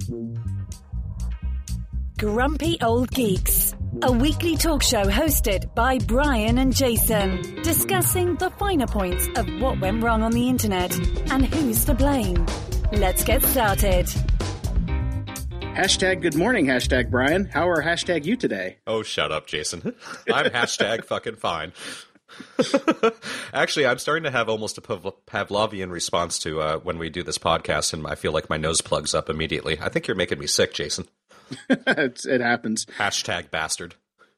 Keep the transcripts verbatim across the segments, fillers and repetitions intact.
Grumpy Old Geeks, a weekly talk show hosted by Brian and Jason, discussing the finer points of what went wrong on the internet and who's to blame. Let's get started. Hashtag good morning, hashtag Brian. How are hashtag you today? Oh, shut up, Jason. I'm hashtag fucking fine. Actually, I'm starting to have almost a Pavlovian response to uh, when we do this podcast, and I feel like my nose plugs up immediately. I think you're making me sick, Jason. it's, it happens. Hashtag bastard.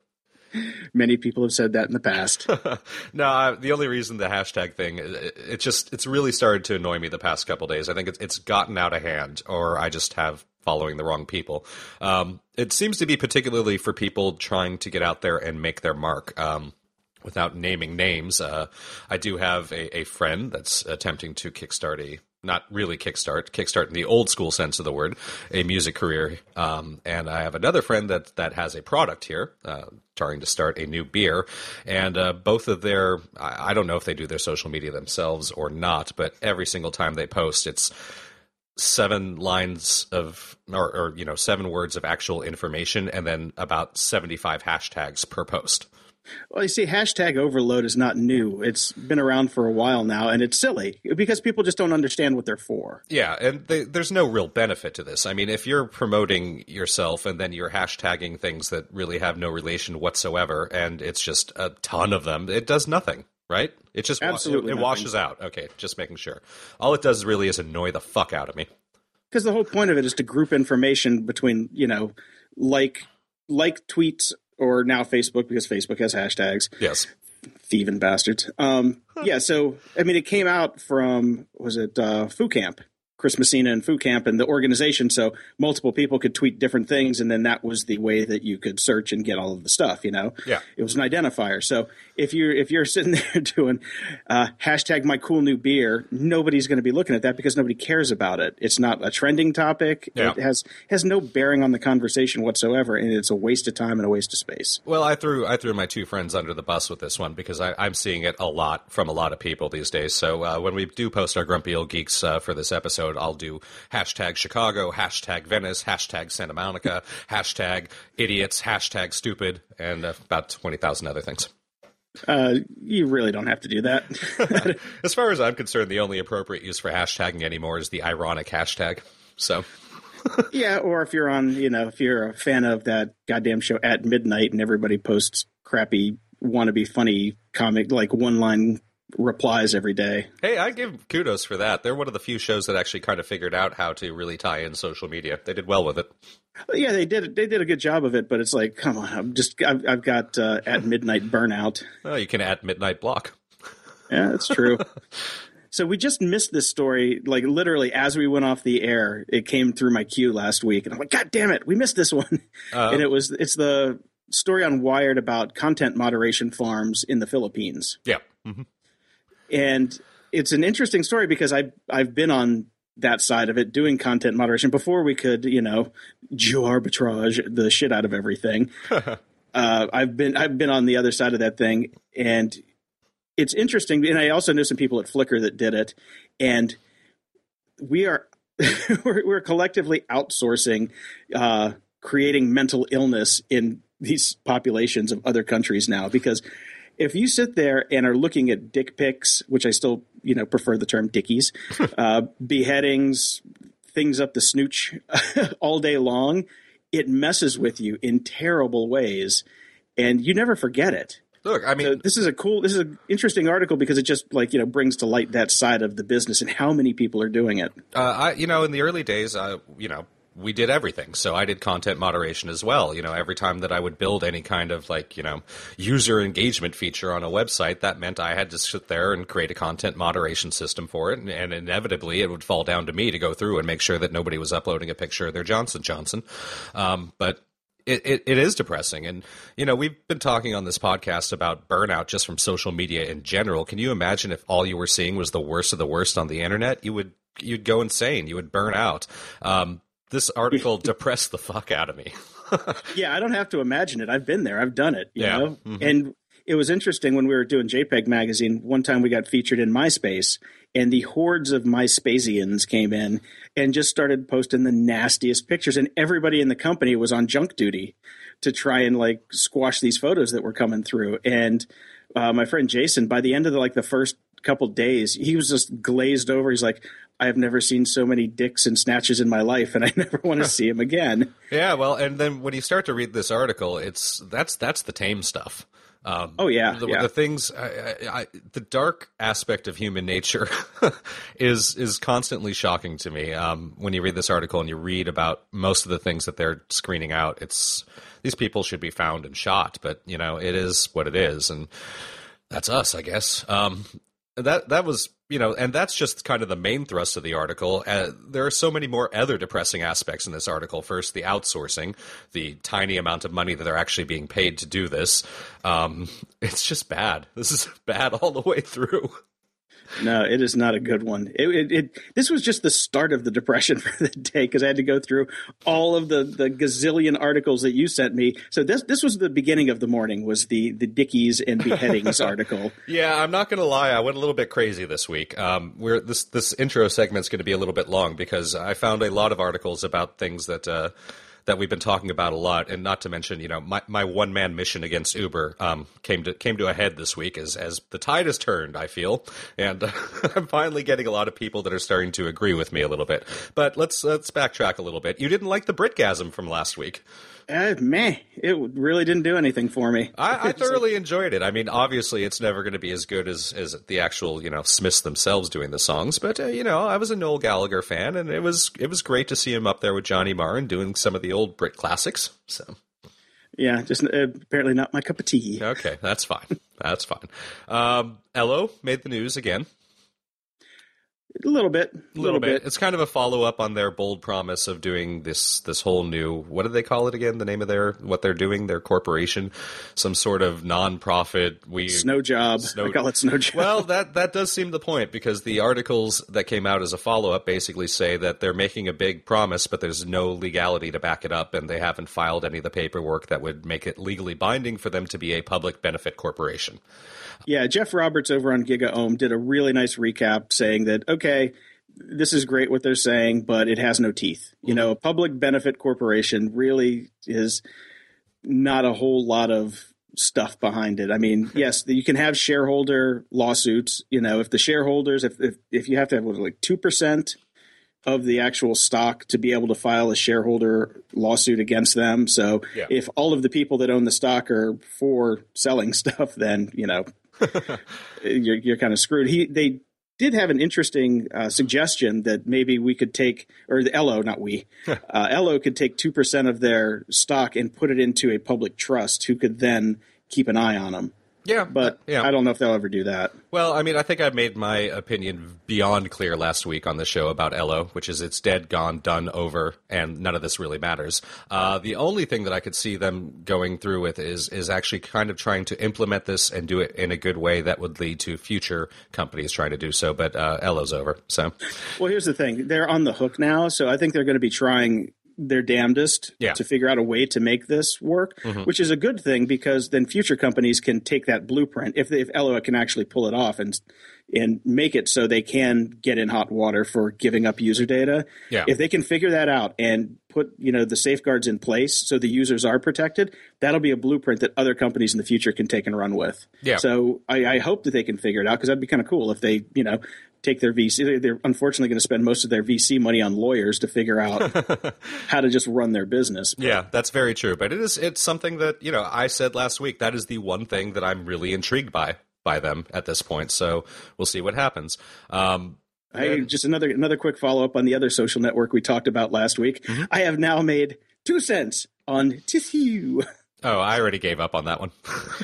Many people have said that in the past. no, uh, the only reason the hashtag thing, it, it just, it's really started to annoy me the past couple days. I think it's, it's gotten out of hand, or I just have following the wrong people. Um, it seems to be particularly for people trying to get out there and make their mark. Um, without naming names, uh, I do have a, a friend that's attempting to kickstart a Not really kickstart, kickstart in the old school sense of the word, a music career. Um, and I have another friend that, that has a product here, uh, trying to start a new beer. And uh, both of their, I, I don't know if they do their social media themselves or not, but every single time they post, it's seven lines of, or, or you know, seven words of actual information, and then about seventy-five hashtags per post. Well, you see, hashtag overload is not new. It's been around for a while now, and it's silly because people just don't understand what they're for. Yeah, and they, there's no real benefit to this. I mean, if you're promoting yourself and then you're hashtagging things that really have no relation whatsoever, and it's just a ton of them, it does nothing, right? It just Absolutely it, it washes out. Okay, just making sure. All it does really is annoy the fuck out of me. Because the whole point of it is to group information between, you know, like like tweets, or now Facebook, because Facebook has hashtags. Yes. Thieving bastards. Um, yeah, so, I mean, it came out from, was it uh, Foo Camp? Chris Messina and Foo Camp and the organization, so multiple people could tweet different things, and then that was the way that you could search and get all of the stuff, you know? Yeah. It was an identifier. So if you're if you're sitting there doing uh, hashtag my cool new beer, nobody's going to be looking at that because nobody cares about it. It's not a trending topic. Yeah. It has has no bearing on the conversation whatsoever, and it's a waste of time and a waste of space. Well, I threw I threw my two friends under the bus with this one because I, I'm seeing it a lot from a lot of people these days. So uh, when we do post our Grumpy Old Geeks uh, for this episode, I'll do hashtag Chicago, hashtag Venice, hashtag Santa Monica, hashtag idiots, hashtag stupid, and uh, about twenty thousand other things. Uh, you really don't have to do that. As far as I'm concerned, the only appropriate use for hashtagging anymore is the ironic hashtag. So, yeah, or if you're on, you know, if you're a fan of that goddamn show At Midnight and everybody posts crappy wannabe funny comic, like one line replies every day. Hey, I give kudos for that. They're one of the few shows that actually kind of figured out how to really tie in social media. They did well with it. Yeah, they did. They did a good job of it, but it's like, come on, I'm just, I've, I've got uh, At Midnight burnout. Oh, you can add midnight block. Yeah, that's true. So we just missed this story, like literally as we went off the air. It came through my queue last week, and I'm like, God damn it, we missed this one. Uh, and it was, it's the story on Wired about content moderation farms in the Philippines. Yeah. Mm-hmm. And it's an interesting story because I've, I've been on that side of it doing content moderation before we could, you know, geo-arbitrage the shit out of everything. uh, I've been I've been on the other side of that thing, and it's interesting. And I also know some people at Flickr that did it, and we are we're, we're collectively outsourcing uh, creating mental illness in these populations of other countries now, because if you sit there and are looking at dick pics, which I still, you know, prefer the term dickies, uh, beheadings, things up the snooch all day long, it messes with you in terrible ways, and you never forget it. Look, I mean, so this is a cool, this is an interesting article because it just, like, you know, brings to light that side of the business and how many people are doing it. Uh, I, you know, in the early days, uh, you know, we did everything. So I did content moderation as well. You know, every time that I would build any kind of, like, you know, user engagement feature on a website, that meant I had to sit there and create a content moderation system for it. And, and inevitably it would fall down to me to go through and make sure that nobody was uploading a picture of their Johnson Johnson. Um, but It, it, it is depressing. And, you know, we've been talking on this podcast about burnout just from social media in general. Can you imagine if all you were seeing was the worst of the worst on the internet? You would, you'd go insane. You would burn out. Um, this article depressed the fuck out of me. Yeah, I don't have to imagine it. I've been there. I've done it. You yeah. know? Mm-hmm. And it was interesting when we were doing JPEG Magazine. One time we got featured in MySpace, and the hordes of MySpacians came in and just started posting the nastiest pictures. And everybody in the company was on junk duty to try and like squash these photos that were coming through. And uh, my friend Jason, by the end of the, like the first couple days, he was just glazed over. He's like, I have never seen so many dicks and snatches in my life, and I never want to see him again. Yeah, well, and then when you start to read this article, it's that's that's the tame stuff. Um, oh yeah, the, yeah. the things, I, I, I, the dark aspect of human nature is is constantly shocking to me. Um, when you read this article and you read about most of the things that they're screening out, it's these people should be found and shot, but you know it is what it is, and that's us, I guess. Um, that that was. You know, and that's just kind of the main thrust of the article. Uh, there are so many more other depressing aspects in this article. First, the outsourcing, the tiny amount of money that they're actually being paid to do this. Um, it's just bad. This is bad all the way through. No, it is not a good one. It, it, it This was just the start of the depression for the day because I had to go through all of the, the gazillion articles that you sent me. So this this was the beginning of the morning, was the, the Dickies and beheadings article. Yeah, I'm not going to lie. I went a little bit crazy this week. Um, we're, this, this intro segment's going to be a little bit long because I found a lot of articles about things that uh, – that we've been talking about a lot, and not to mention, you know, my, my one man mission against Uber um, came to came to a head this week as as the tide has turned, I feel, and uh, I'm finally getting a lot of people that are starting to agree with me a little bit. But let's let's backtrack a little bit. You didn't like the Britgasm from last week. Uh, meh, it really didn't do anything for me. I, I thoroughly enjoyed it. I mean, obviously, it's never going to be as good as, as the actual, you know, Smiths themselves doing the songs. But, uh, you know, I was a Noel Gallagher fan, and it was it was great to see him up there with Johnny Marr and doing some of the old Brit classics. So, yeah, just uh, apparently not my cup of tea. Okay, that's fine. That's fine. Um, Ello made the news again. A little bit. A little, little bit. bit. It's kind of a follow-up on their bold promise of doing this this whole new, what do they call it again, the name of their, what they're doing, their corporation, some sort of non-profit. We, Snow Job. Snow, I call it Snow Job. Well, that, that does seem the point, because the articles that came out as a follow-up basically say that they're making a big promise, but there's no legality to back it up, and they haven't filed any of the paperwork that would make it legally binding for them to be a public benefit corporation. Yeah, Jeff Roberts over on GigaOM did a really nice recap saying that, okay, this is great what they're saying, but it has no teeth. You know, a public benefit corporation really is not a whole lot of stuff behind it. I mean, yes, you can have shareholder lawsuits. You know, if the shareholders, if if, if you have to have what, like two percent of the actual stock to be able to file a shareholder lawsuit against them. So yeah. If all of the people that own the stock are for selling stuff, then, you know, you're, you're kind of screwed. He, they did have an interesting uh, suggestion that maybe we could take, or the Ello, not we, uh, Ello could take two percent of their stock and put it into a public trust who could then keep an eye on them. Yeah, but yeah. I don't know if they'll ever do that. Well, I mean, I think I made my opinion beyond clear last week on the show about Ello, which is it's dead, gone, done, over, and none of this really matters. Uh, the only thing that I could see them going through with is is actually kind of trying to implement this and do it in a good way that would lead to future companies trying to do so. But uh, Ello's over. So, well, here's the thing: they're on the hook now, so I think they're going to be trying their damnedest yeah. to figure out a way to make this work, mm-hmm. which is a good thing because then future companies can take that blueprint if they, if Ello can actually pull it off and and make it so they can get in hot water for giving up user data. Yeah. If they can figure that out and put, you know, the safeguards in place so the users are protected, that'll be a blueprint that other companies in the future can take and run with. Yeah. So I, I hope that they can figure it out because that'd be kind of cool if they, you know, take their V C. They're unfortunately going to spend most of their V C money on lawyers to figure out how to just run their business. But, yeah, that's very true. But it is it's something that, you know, I said last week, that is the one thing that I'm really intrigued by by them at this point. So we'll see what happens. Um, I, just another another quick follow up on the other social network we talked about last week. Mm-hmm. I have now made two cents on Tissue. Oh, I already gave up on that one.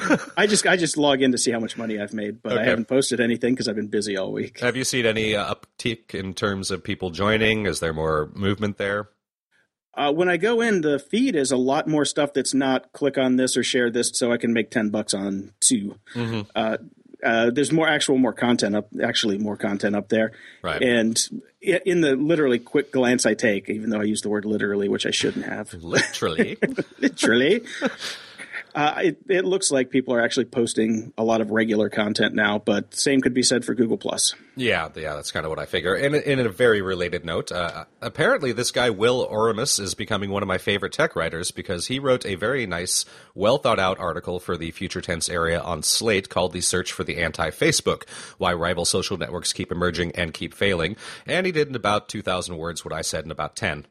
I just I just log in to see how much money I've made, but okay. I haven't posted anything because I've been busy all week. Have you seen any uh, uptick in terms of people joining? Is there more movement there? Uh, when I go in, the feed is a lot more stuff that's not click on this or share this so I can make ten bucks on two. Mm-hmm. Uh, uh, there's more actual more content up, actually more content up there. Right. And in the literally quick glance I take, even though I use the word literally, which I shouldn't have. Literally. literally. Uh, it, it looks like people are actually posting a lot of regular content now, but same could be said for Google Plus. Yeah, yeah, that's kind of what I figure. And in a very related note, uh, apparently this guy, Will Oramus, is becoming one of my favorite tech writers because he wrote a very nice, well-thought-out article for the Future Tense area on Slate called The Search for the Anti-Facebook, Why Rival Social Networks Keep Emerging and Keep Failing. And he did in about two thousand words what I said in about ten.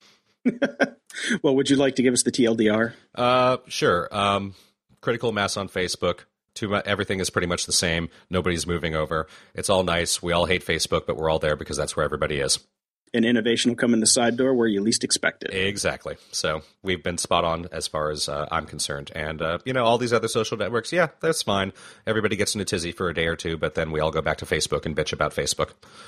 Well, would you like to give us the T L D R? Uh, sure. Um, critical mass on Facebook. Too much, everything is pretty much the same. Nobody's moving over. It's all nice. We all hate Facebook, but we're all there because that's where everybody is. And innovation will come in the side door where you least expect it. Exactly. So we've been spot on as far as uh, I'm concerned. And, uh, you know, all these other social networks, yeah, that's fine. Everybody gets in a tizzy for a day or two, but then we all go back to Facebook and bitch about Facebook.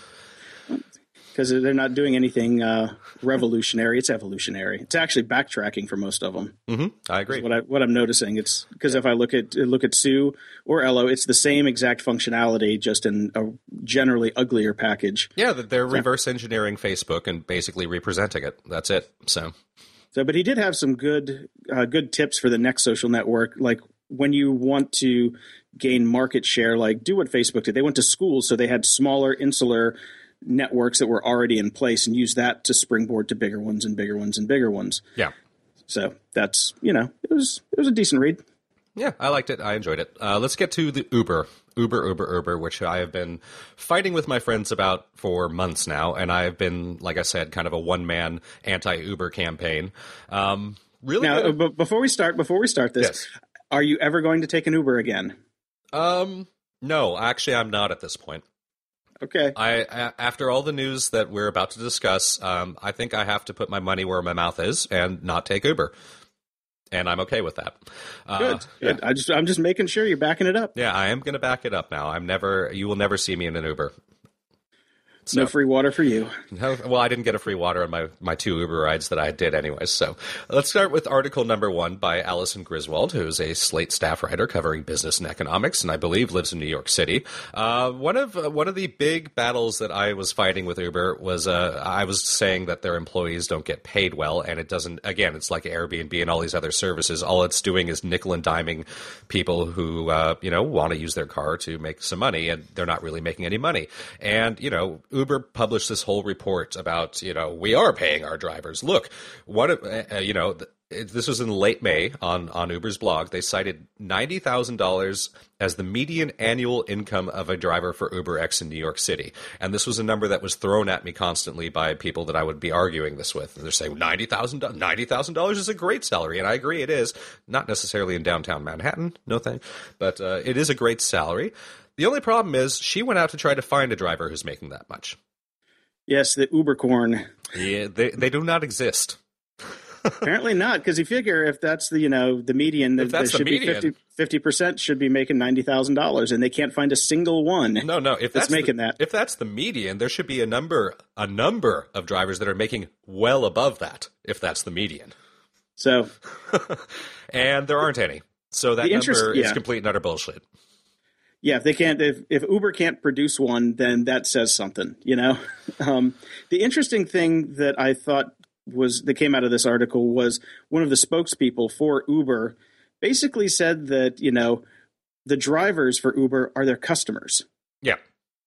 Because they're not doing anything uh, revolutionary. It's evolutionary. It's actually backtracking for most of them. Mm-hmm. I agree. What, I, what I'm noticing, it's because if I look at look at Sue or Ello, it's the same exact functionality, just in a generally uglier package. Yeah, they're so, reverse engineering Facebook and basically representing it. That's it. So, so but he did have some good uh, good tips for the next social network, like when you want to gain market share, like do what Facebook did. They went to schools, so they had smaller, insular networks that were already in place and use that to springboard to bigger ones and bigger ones and bigger ones. Yeah. So that's, you know, it was it was a decent read. Yeah, I liked it. I enjoyed it. Uh, let's get to the Uber, Uber, Uber, Uber, which I have been fighting with my friends about for months now. And I have been, like I said, kind of a one-man anti-Uber campaign. Um, really now, good. b- before we start, before we start this, Yes. Are you ever going to take an Uber again? Um, no, actually, I'm not at this point. Okay. I, a- after all the news that we're about to discuss, um, I think I have to put my money where my mouth is and not take Uber, and I'm okay with that. Uh, Good. Good. Yeah. I just I'm just making sure you're backing it up. Yeah, I am going to back it up now. I'm never. You will never see me in an Uber. So. No free water for you. No, well, I didn't get a free water on my, my two Uber rides that I did anyways. So let's start with article number one by Allison Griswold, who's a Slate staff writer covering business and economics, and I believe lives in New York City. Uh, one of uh, one of the big battles that I was fighting with Uber was uh, I was saying that their employees don't get paid well, and it doesn't. Again, it's like Airbnb and all these other services. All it's doing is nickel and diming people who uh, you know want to use their car to make some money, and they're not really making any money. And you know. Uber published this whole report about, you know, we are paying our drivers. Look, what, uh, you know, th- this was in late May on, on Uber's blog. They cited ninety thousand dollars as the median annual income of a driver for UberX in New York City. And this was a number that was thrown at me constantly by people that I would be arguing this with. And they're saying ninety thousand dollars ninety thousand dollars is a great salary. And I agree it is. Not necessarily in downtown Manhattan, no thing. But uh, it is a great salary. The only problem is she went out to try to find a driver who's making that much. Yes, the Ubercorn. Yeah, they they do not exist. Apparently not, because you figure if that's the you know the median, If that that's the should median. be fifty percent should be making ninety thousand dollars, and they can't find a single one. No, no. If that's that's making the, that, if that's the median, there should be a number a number of drivers that are making well above that. If that's the median, so and there aren't any. So that The interest- number is yeah. complete and utter bullshit. yeah, if they can't, if, if Uber can't produce one, then that says something, you know. Um, the interesting thing that I thought was that came out of this article was one of the spokespeople for Uber basically said that you know the drivers for Uber are their customers, Yeah.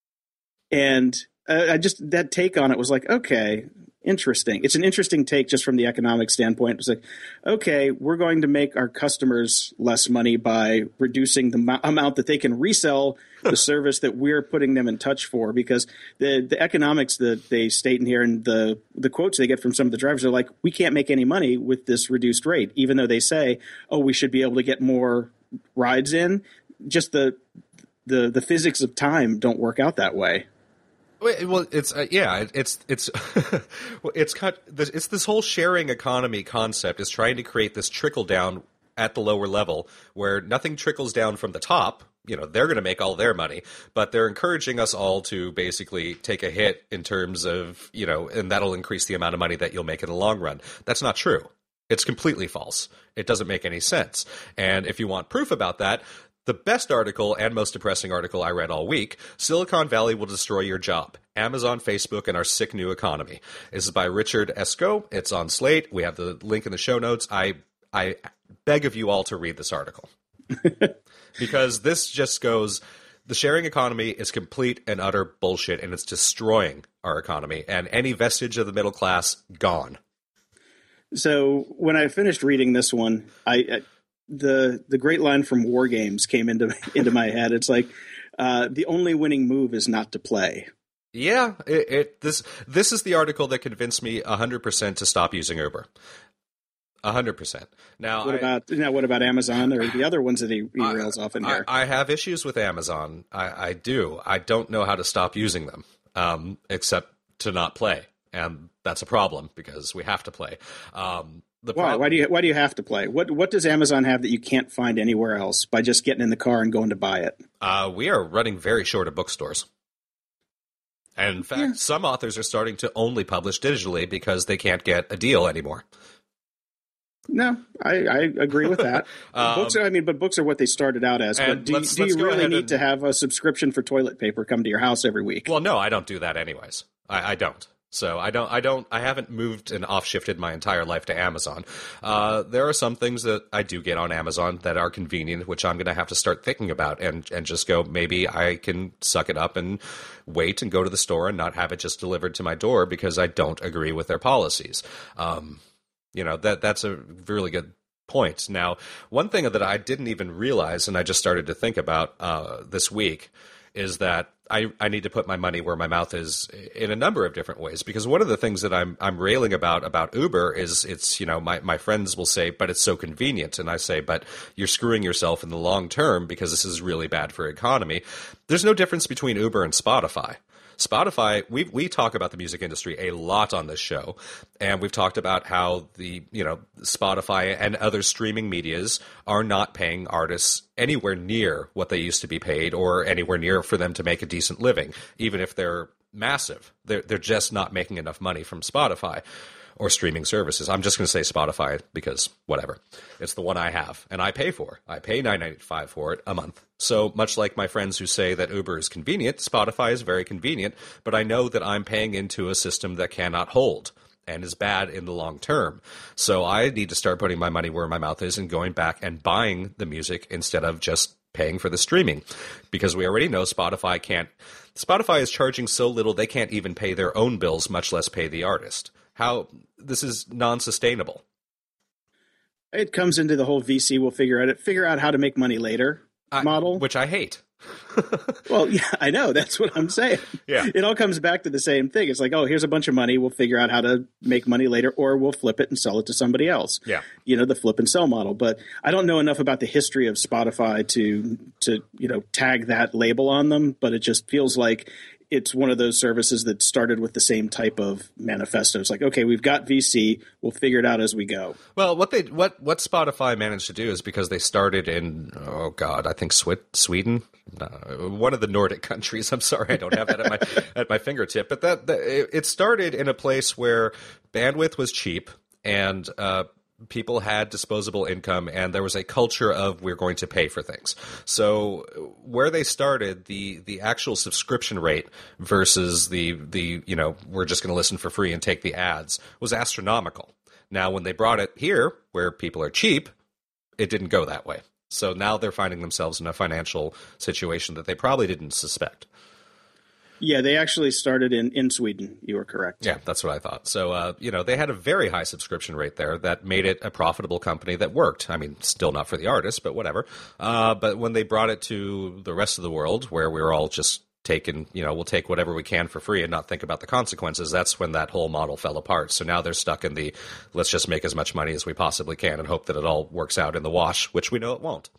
and uh, I just that take on it was like, okay, interesting. It's an interesting take just from the economic standpoint. It's like, okay, we're going to make our customers less money by reducing the mo- amount that they can resell the service that we're putting them in touch for, because the the economics that they state in here and the the quotes they get from some of the drivers are like, we can't make any money with this reduced rate, even though they say, oh, we should be able to get more rides in. Just the the the physics of time don't work out that way. Well, it's uh, yeah, it's it's it's cut. It's this whole sharing economy concept is trying to create this trickle down at the lower level where nothing trickles down from the top. You know, they're going to make all their money, but they're encouraging us all to basically take a hit in terms of, you know, and that'll increase the amount of money that you'll make in the long run. That's not true. It's completely false. It doesn't make any sense. And if you want proof about that, the best article and most depressing article I read all week, Silicon Valley will destroy your job. Amazon, Facebook, and our sick new economy. This is by Richard Esco. It's on Slate. We have the link in the show notes. I I beg of you all to read this article. Because this just goes, the sharing economy is complete and utter bullshit, and it's destroying our economy, and any vestige of the middle class, gone. So when I finished reading this one, I, I the the great line from War Games came into into my head. It's like, uh, the only winning move is not to play. Yeah, it, it this this is the article that convinced me one hundred percent to stop using Uber. A hundred percent. Now, what I, about now? What about Amazon or the other ones that he, he rails off in here? I, I have issues with Amazon. I, I do. I don't know how to stop using them, um, except to not play, and that's a problem because we have to play. Um, the why? prob- why do you Why do you have to play? What What does Amazon have that you can't find anywhere else by just getting in the car and going to buy it? Uh, we are running very short of bookstores. And in fact, Yeah. some authors are starting to only publish digitally because they can't get a deal anymore. No, I, I agree with that. Um, books are, I mean, but books are what they started out as. But and do, let's- do let's you go really ahead need and- to have a subscription for toilet paper come to your house every week? Well, no, I don't do that anyways. I, I don't. So I don't, I don't, I haven't moved and off-shifted my entire life to Amazon. Uh, there are some things that I do get on Amazon that are convenient, which I'm going to have to start thinking about and, and just go, maybe I can suck it up and wait and go to the store and not have it just delivered to my door because I don't agree with their policies. Um, you know, that that's a really good point. Now, one thing that I didn't even realize, and I just started to think about uh, this week, is that I, I need to put my money where my mouth is in a number of different ways. Because one of the things that I'm I'm railing about about Uber is it's, you know, my, my friends will say, but it's so convenient. And I say, but you're screwing yourself in the long term because this is really bad for economy. There's no difference between Uber and Spotify. Spotify, we we talk about the music industry a lot on this show, and we've talked about how the, you know, Spotify and other streaming medias are not paying artists anywhere near what they used to be paid or anywhere near for them to make a decent living, even if they're massive. They're, they're just not making enough money from Spotify or streaming services. I'm just going to say Spotify because whatever. It's the one I have, and I pay for. I pay nine ninety-five for it a month. So much like my friends who say that Uber is convenient, Spotify is very convenient, but I know that I'm paying into a system that cannot hold and is bad in the long term. So I need to start putting my money where my mouth is and going back and buying the music instead of just paying for the streaming, because we already know Spotify can't. Spotify is charging so little they can't even pay their own bills, much less pay the artist. How this is non-sustainable. It comes into the whole V C will figure out it figure out how to make money later I, model, which I hate. Well, yeah, I know. That's what I'm saying. Yeah. It all comes back to the same thing. It's like, oh, here's a bunch of money. We'll figure out how to make money later, or we'll flip it and sell it to somebody else. Yeah. You know, the flip and sell model. But I don't know enough about the history of Spotify to, to, you know, tag that label on them. But it just feels like it's one of those services that started with the same type of manifesto. It's like, okay, we've got V C. We'll figure it out as we go. Well, what they what what Spotify managed to do is because they started in, oh God, I think Swi- Sweden, uh, one of the Nordic countries. I'm sorry, I don't have that at my at my fingertip. But that, that it it started in a place where bandwidth was cheap and uh, people had disposable income, and there was a culture of we're going to pay for things. So where they started, the the actual subscription rate versus the the you know we're just going to listen for free and take the ads was astronomical. Now, when they brought it here, where people are cheap, it didn't go that way. So now they're finding themselves in a financial situation that they probably didn't suspect. Yeah, they actually started in, in Sweden. You were correct. Yeah, that's what I thought. So, uh, you know, they had a very high subscription rate there that made it a profitable company that worked. I mean, still not for the artists, but whatever. Uh, but when they brought it to the rest of the world, where we were all just taking, you know, we'll take whatever we can for free and not think about the consequences, that's when that whole model fell apart. So now they're stuck in the let's just make as much money as we possibly can and hope that it all works out in the wash, which we know it won't.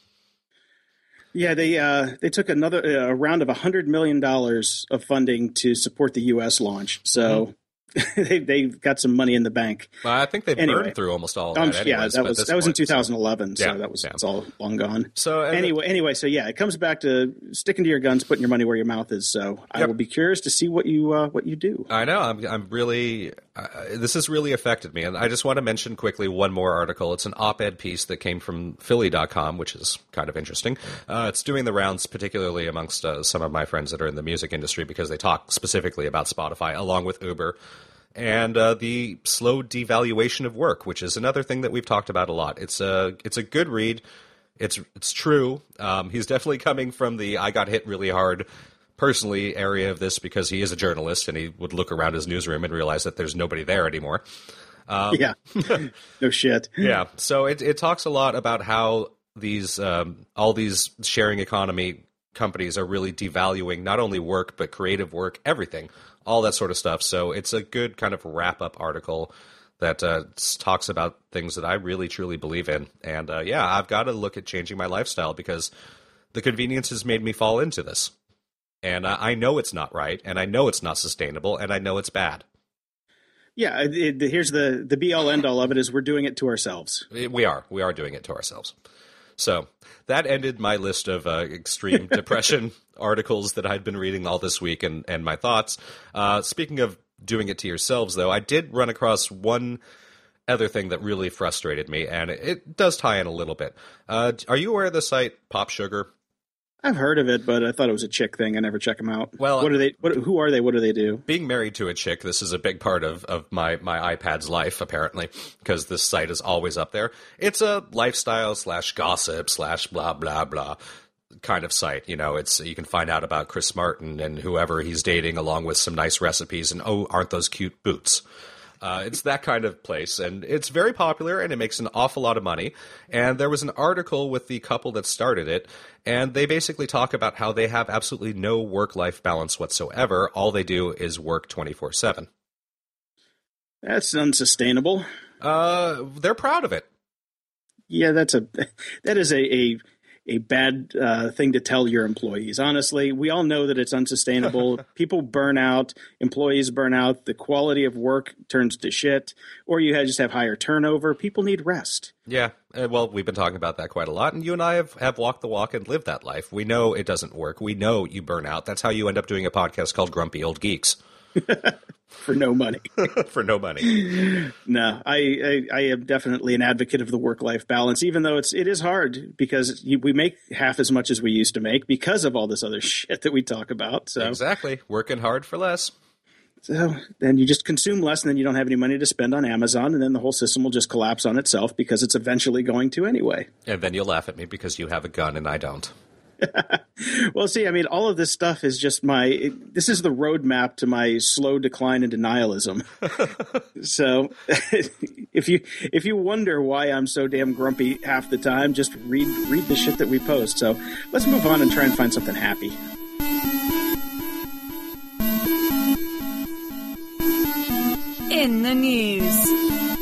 Yeah, they uh, they took another uh, round of one hundred million dollars of funding to support the U S launch. So mm-hmm. they they've got some money in the bank. Well, I think they've anyway, burned through almost all of um, that. Yeah, anyways, that was that was point, in two thousand eleven. So, so so that was yeah. it's all long gone. So anyway, the, anyway, so yeah, it comes back to sticking to your guns, putting your money where your mouth is. So I yep. will be curious to see what you uh, what you do. I know I'm I'm really uh, this has really affected me, and I just want to mention quickly one more article. It's an op-ed piece that came from Philly dot com, which is kind of interesting. Uh, it's doing the rounds, particularly amongst uh, some of my friends that are in the music industry, because they talk specifically about Spotify along with Uber. and uh, the slow devaluation of work, which is another thing that we've talked about a lot. It's a it's a good read. It's it's true. Um, he's definitely coming from the I got hit really hard personally area of this because he is a journalist and he would look around his newsroom and realize that there's nobody there anymore. Um, yeah, no shit. Yeah, so it it talks a lot about how these um, all these sharing economy companies are really devaluing not only work but creative work, everything, all that sort of stuff. So it's a good kind of wrap up article that uh, talks about things that I really truly believe in. And uh, yeah, I've got to look at changing my lifestyle because the convenience has made me fall into this. And uh, I know it's not right, and I know it's not sustainable, and I know it's bad. Yeah, it, it, here's the, the be-all, end-all of it is we're doing it to ourselves. We are. We are doing it to ourselves. So that ended my list of uh, extreme depression articles that I'd been reading all this week and, and my thoughts. Uh, speaking of doing it to yourselves, though, I did run across one other thing that really frustrated me, and it, it does tie in a little bit. Uh, are you aware of the site Pop Sugar? I've heard of it, but I thought it was a chick thing. I never check them out. Well, what are they? What, who are they? What do they do? Being married to a chick, this is a big part of, of my, my iPad's life, apparently, because this site is always up there. It's a lifestyle slash gossip slash blah, blah, blah kind of site. You know, it's you can find out about Chris Martin and whoever he's dating along with some nice recipes and, oh, aren't those cute boots? Uh, it's that kind of place, and it's very popular, and it makes an awful lot of money. And there was an article with the couple that started it, and they basically talk about how they have absolutely no work-life balance whatsoever. All they do is work twenty-four seven. That's unsustainable. Uh, they're proud of it. Yeah, that's a that is a a, a bad uh, thing to tell your employees. Honestly, we all know that it's unsustainable. People burn out, employees burn out, the quality of work turns to shit, or you just have higher turnover. People need rest. Yeah, uh, well, we've been talking about that quite a lot, and you and I have, have walked the walk and lived that life. We know it doesn't work. We know you burn out. That's how you end up doing a podcast called Grumpy Old Geeks. For no money. For no money. No, I, I, I am definitely an advocate of the work-life balance, even though it's it is hard because you, we make half as much as we used to make because of all this other shit that we talk about. So exactly. Working hard for less. So then you just consume less, and then you don't have any money to spend on Amazon, and then the whole system will just collapse on itself because it's eventually going to anyway. And then you'll laugh at me because you have a gun and I don't. Well, see, I mean, all of this stuff is just my it, – this is the roadmap to my slow decline into nihilism. So if you if you wonder why I'm so damn grumpy half the time, just read read the shit that we post. So let's move on and try and find something happy. In the news.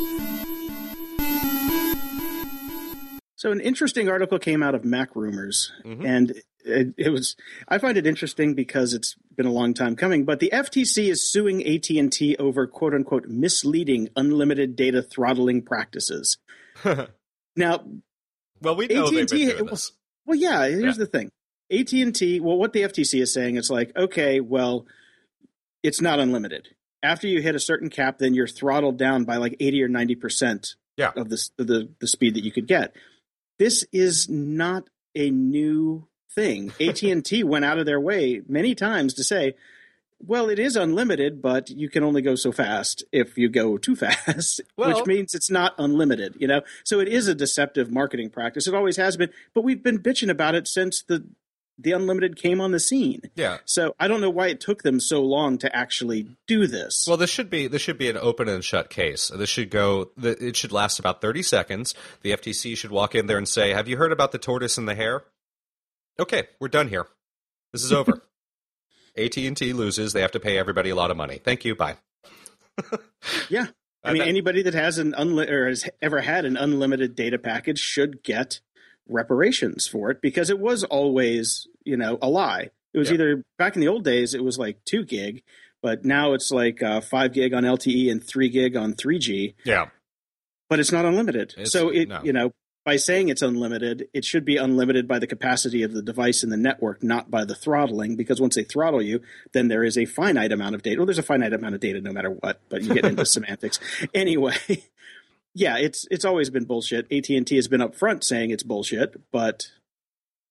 So an interesting article came out of Mac Rumors, mm-hmm. and it, it was – I find it interesting because it's been a long time coming, but the F T C is suing A T and T over quote-unquote misleading unlimited data throttling practices. Now – Well, we know A T and T, they've been doing this. Well, yeah, here's yeah. the thing. A T and T – well, what the F T C is saying, it's like, okay, well, it's not unlimited. After you hit a certain cap, then you're throttled down by like eighty or ninety percent yeah. of the, the the speed that you could get. This is not a new thing. A T and T went out of their way many times to say, well, it is unlimited, but you can only go so fast if you go too fast, well, which means it's not unlimited, you know? So it is a deceptive marketing practice. It always has been, but we've been bitching about it since the the unlimited came on the scene. Yeah. So I don't know why it took them so long to actually do this. Well, this should be this should be an open and shut case. This should go. It should last about thirty seconds. The F T C should walk in there and say, "Have you heard about the tortoise and the hare?" Okay, we're done here. This is over. A T and T loses. They have to pay everybody a lot of money. Thank you. Bye. Yeah. I mean, anybody that has an unli- or has ever had an unlimited data package should get reparations for it because it was always, you know, a lie. It was yeah. either back in the old days, it was like two gig, but now it's like uh, five gig on L T E and three gig on three G. Yeah. But it's not unlimited. It's, so it, no. you know, by saying it's unlimited, it should be unlimited by the capacity of the device and the network, not by the throttling, because once they throttle you, then there is a finite amount of data. Well, there's a finite amount of data no matter what, but you get into semantics. Anyway, yeah, it's it's always been bullshit. A T and T has been up front saying it's bullshit, but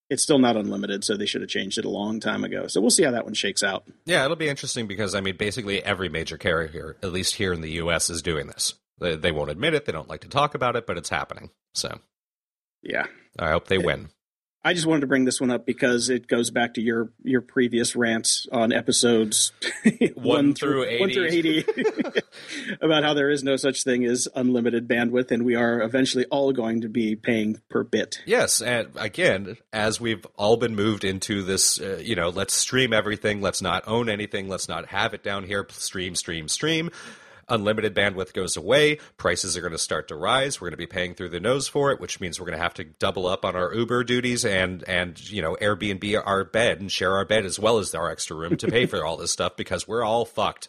it's still not unlimited, so they should have changed it a long time ago. So we'll see how that one shakes out. Yeah, it'll be interesting because, I mean, basically every major carrier, at least here in the U S, is doing this. They, they won't admit it, they don't like to talk about it, but it's happening. So, yeah. I hope they win. I just wanted to bring this one up because it goes back to your, your previous rants on episodes one, one through eighty, one through eighty about how there is no such thing as unlimited bandwidth, and we are eventually all going to be paying per bit. Yes, and again, as we've all been moved into this, uh, you know, let's stream everything, let's not own anything, let's not have it down here, stream, stream, stream. Unlimited bandwidth goes away. Prices are going to start to rise. We're going to be paying through the nose for it, which means we're going to have to double up on our Uber duties and, and you know, Airbnb our bed and share our bed as well as our extra room to pay for all this stuff because we're all fucked.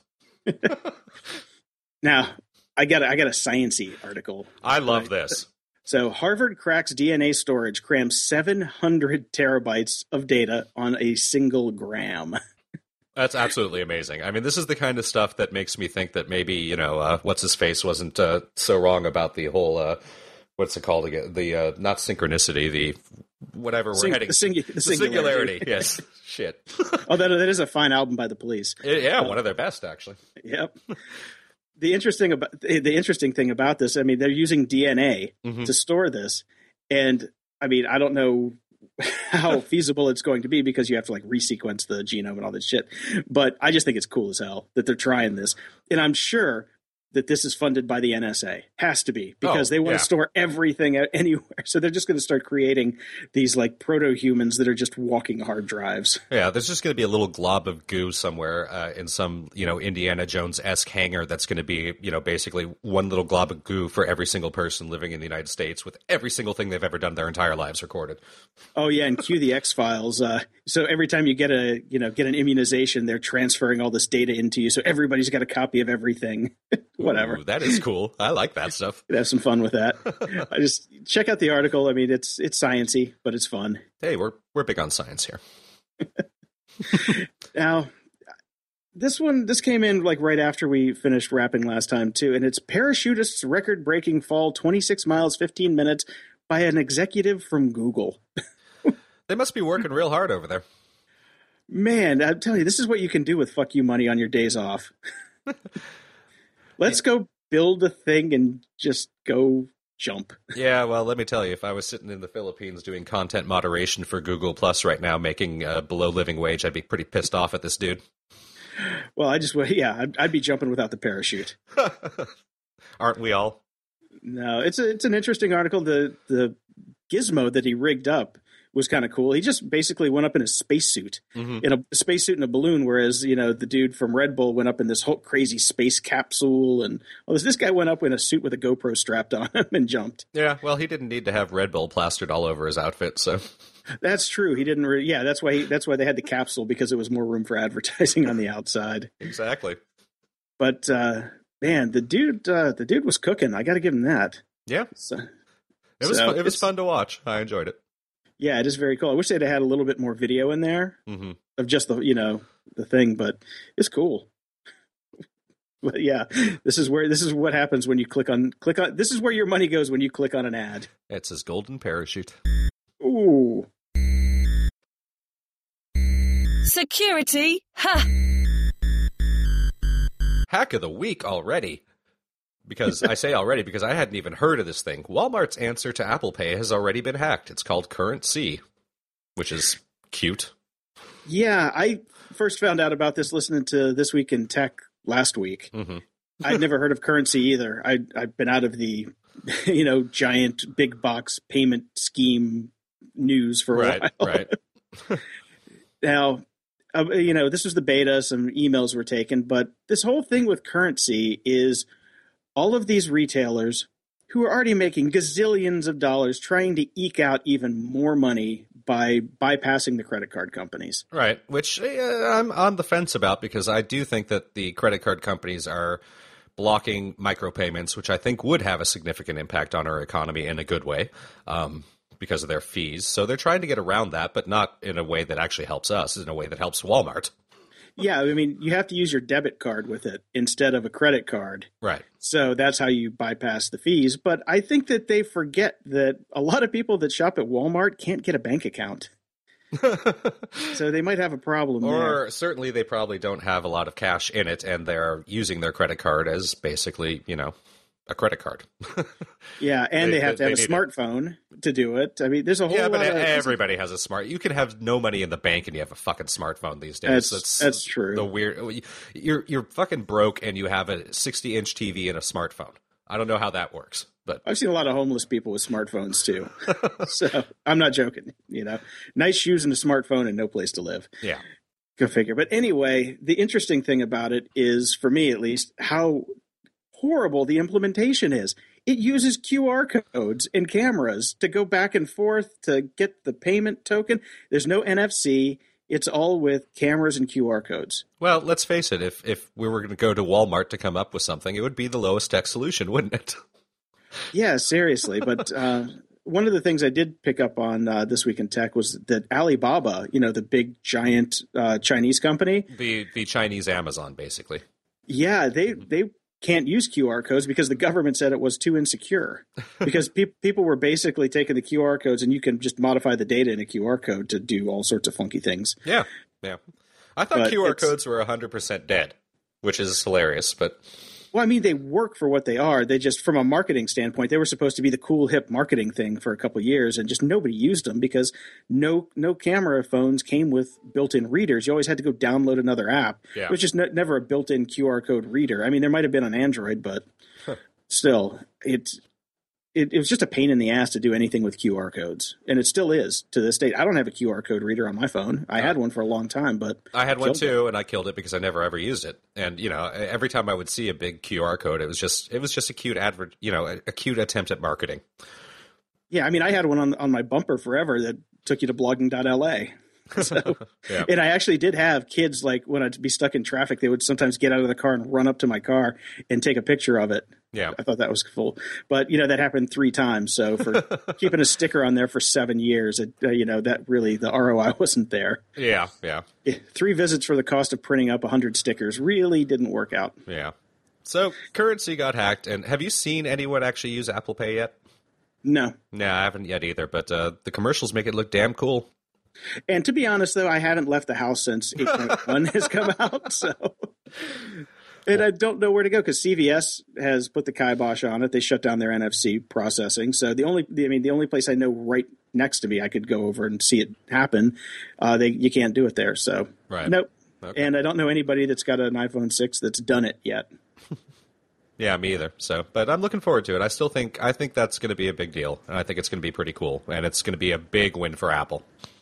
Now, I got a, I got a Science-y article. I love right? this. So Harvard cracks D N A storage, crams seven hundred terabytes of data on a single gram. That's absolutely amazing. I mean, this is the kind of stuff that makes me think that maybe, you know, uh, what's-his-face wasn't uh, so wrong about the whole, uh, what's it called again? The, uh, not synchronicity, the whatever we're Sing- heading. The, singu- the the singularity. singularity, yes. Shit. Oh, that, that is a fine album by the Police. Yeah, one of their best, actually. Yep. The interesting about the interesting thing about this, I mean, they're using D N A Mm-hmm. to store this, and I mean, I don't know how feasible it's going to be because you have to like resequence the genome and all this shit. But I just think it's cool as hell that they're trying this, and I'm sure that this is funded by the N S A. Has to be, because Oh, they want yeah. to store everything out anywhere. So they're just going to start creating these like proto-humans that are just walking hard drives. Yeah, there's just going to be a little glob of goo somewhere uh, in some, you know, Indiana Jones-esque hangar that's going to be, you know, basically one little glob of goo for every single person living in the United States with every single thing they've ever done their entire lives recorded. Oh yeah, and cue the X-Files. Uh, so every time you get a, you know, get an immunization, they're transferring all this data into you. So everybody's got a copy of everything. Whatever. Ooh, that is cool. I like that stuff. Could have some fun with that. I just check out the article. I mean, it's it's sciencey, but it's fun. Hey, we're we're big on science here. Now, this one this came in like right after we finished wrapping last time too, and it's parachutists record-breaking fall twenty-six miles fifteen minutes by an executive from Google. They must be working real hard over there. Man, I'm telling you, this is what you can do with fuck you money on your days off. Let's go build a thing and just go jump. Yeah, well, let me tell you, if I was sitting in the Philippines doing content moderation for Google Plus right now, making uh, below living wage, I'd be pretty pissed off at this dude. Well, I just, yeah, I'd, I'd be jumping without the parachute. Aren't we all? No, it's a, it's an interesting article. The the gizmo that he rigged up was kind of cool. He just basically went up in a spacesuit, Mm-hmm. in a spacesuit and a balloon, whereas, you know, the dude from Red Bull went up in this whole crazy space capsule. And well, this, this guy went up in a suit with a GoPro strapped on him and jumped. Yeah, well, he didn't need to have Red Bull plastered all over his outfit, so... That's true. He didn't. Re- yeah, that's why. He, that's why they had the capsule, because it was more room for advertising on the outside. Exactly. But uh, man, the dude, uh, the dude was cooking. I got to give him that. Yeah, So, it was so fun. It was it's- fun to watch. I enjoyed it. Yeah, it is very cool. I wish they'd have had a little bit more video in there Mm-hmm. of just the, you know, the thing, but it's cool. But yeah, this is where this is what happens when you click on click on. This is where your money goes when you click on an ad. It's his golden parachute. Ooh. Security? Ha! Hack of the week already. Because I say already because I hadn't even heard of this thing. Walmart's answer to Apple Pay has already been hacked. It's called Currency, which is cute. Yeah, I first found out about this listening to This Week in Tech last week. Mm-hmm. I'd never heard of Currency either. I, I've been out of the, you know, giant big box payment scheme news for a Right, while. right. Now, uh, you know, this was the beta. Some emails were taken, but this whole thing with Currency is all of these retailers who are already making gazillions of dollars trying to eke out even more money by bypassing the credit card companies. Right, which uh, I'm on the fence about because I do think that the credit card companies are blocking micropayments, which I think would have a significant impact on our economy in a good way um, because of their fees. So they're trying to get around that, but not in a way that actually helps us, in a way that helps Walmart. Yeah, I mean, you have to use your debit card with it instead of a credit card. Right. So that's how you bypass the fees. But I think that they forget that a lot of people that shop at Walmart can't get a bank account. So they might have a problem Or there. certainly they probably don't have a lot of cash in it, and they're using their credit card as basically, you know, a credit card. Yeah, and they, They- they have to they have a need it. smartphone to do it. I mean, there's a whole Yeah, lot but of... everybody has a smart. You can have no money in the bank and you have a fucking smartphone these days. That's- that's true. The weird. You're you're fucking broke and you have a sixty inch T V and a smartphone. I don't know how that works, but I've seen a lot of homeless people with smartphones too. So I'm not joking. You know, nice shoes and a smartphone and no place to live. yeah. Go figure. But anyway, the interesting thing about it is, for me at least, how horrible the implementation is. It uses Q R codes and cameras to go back and forth to get the payment token. There's no N F C. It's all with cameras and Q R codes. Well, let's face it. If if we were going to go to Walmart to come up with something, it would be the lowest tech solution, wouldn't it? Yeah, seriously. But uh, one of the things I did pick up on uh, this week in tech was that Alibaba, you know, the big giant uh, Chinese company, The the Chinese Amazon, basically. yeah, they they can't use Q R codes because the government said it was too insecure. Because pe- people were basically taking the Q R codes, and you can just modify the data in a Q R code to do all sorts of funky things. Yeah, yeah. I thought But Q R it's- codes were one hundred percent dead, which is hilarious, but Well, I mean, they work for what they are. They just, from a marketing standpoint, they were supposed to be the cool, hip marketing thing for a couple of years, and just nobody used them because no no camera phones came with built-in readers. You always had to go download another app. Yeah. It was just ne- never a built-in Q R code reader. I mean, there might have been on Android, but still, it's it, it was just a pain in the ass to do anything with Q R codes, and it still is to this date. I don't have a Q R code reader on my phone. I had one for a long time, but I had one killed too, and I killed it because I never ever used it. And you know, every time I would see a big Q R code, it was just it was just a cute advert, you know, a, a cute attempt at marketing. Yeah, I mean, I had one on on my bumper forever that took you to blogging dot L A. So, Yeah. and I actually did have kids, like when I'd be stuck in traffic, they would sometimes get out of the car and run up to my car and take a picture of it. Yeah. I thought that was cool. But, you know, that happened three times. So for keeping a sticker on there for seven years, it, uh, you know, that really, the R O I wasn't there. Yeah, yeah, Three visits for the cost of printing up one hundred stickers really didn't work out. yeah. So currency got hacked, and have you seen anyone actually use Apple Pay yet? No. No, I haven't yet either. But uh, the commercials make it look damn cool. And to be honest, though, I haven't left the house since eight point one has come out. So, and I don't know where to go because C V S has put the kibosh on it. They shut down their N F C processing. So the only, I mean, the only place I know right next to me I could go over and see it happen, uh, they you can't do it there. So, Right. nope. Okay. And I don't know anybody that's got an iPhone six that's done it yet. Yeah, me either. So, but I'm looking forward to it. I still think I think that's going to be a big deal, and I think it's going to be pretty cool, and it's going to be a big win for Apple.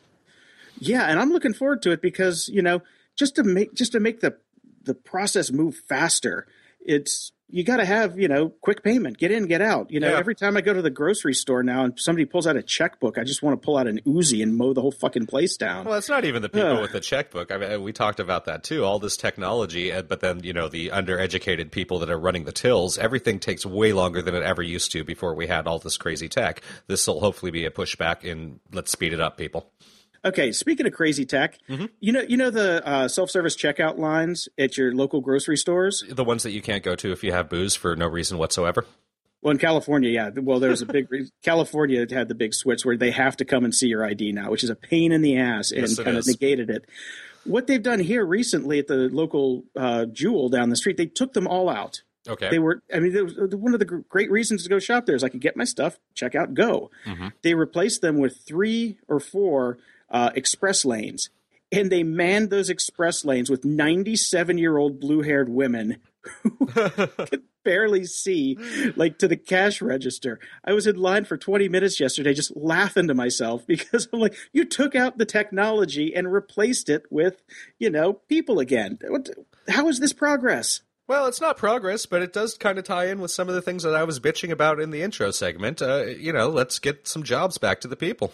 Yeah, and I'm looking forward to it because, you know, just to make just to make the the process move faster, it's you got to have, you know, quick payment, get in, get out. You know, Yeah. every time I go to the grocery store now and somebody pulls out a checkbook, I just want to pull out an Uzi and mow the whole fucking place down. Well, it's not even the people Ugh. with the checkbook. I mean, we talked about that too. All this technology, uh, but then you know the undereducated people that are running the tills. Everything takes way longer than it ever used to before we had all this crazy tech. This will hopefully be a pushback in let's speed it up, people. Okay, speaking of crazy tech, Mm-hmm. you know, you know the uh, self-service checkout lines at your local grocery stores. The ones that you can't go to if you have booze for no reason whatsoever. Well, in California, yeah. Well, there's a big California had the big switch where they have to come and see your I D now, which is a pain in the ass and Yes, it kind of is. negated it. What they've done here recently at the local uh, Jewel down the street, they took them all out. Okay. They were, I mean, there was, one of the gr- great reasons to go shop there is I could get my stuff, check out, go. Mm-hmm. They replaced them with three or four uh, express lanes, and they manned those express lanes with ninety-seven-year-old blue-haired women who could barely see, like, to the cash register. I was in line for twenty minutes yesterday just laughing to myself because I'm like, you took out the technology and replaced it with, you know, people again. What, how is this progress? Well, it's not progress, but it does kind of tie in with some of the things that I was bitching about in the intro segment. Uh, you know, let's get some jobs back to the people.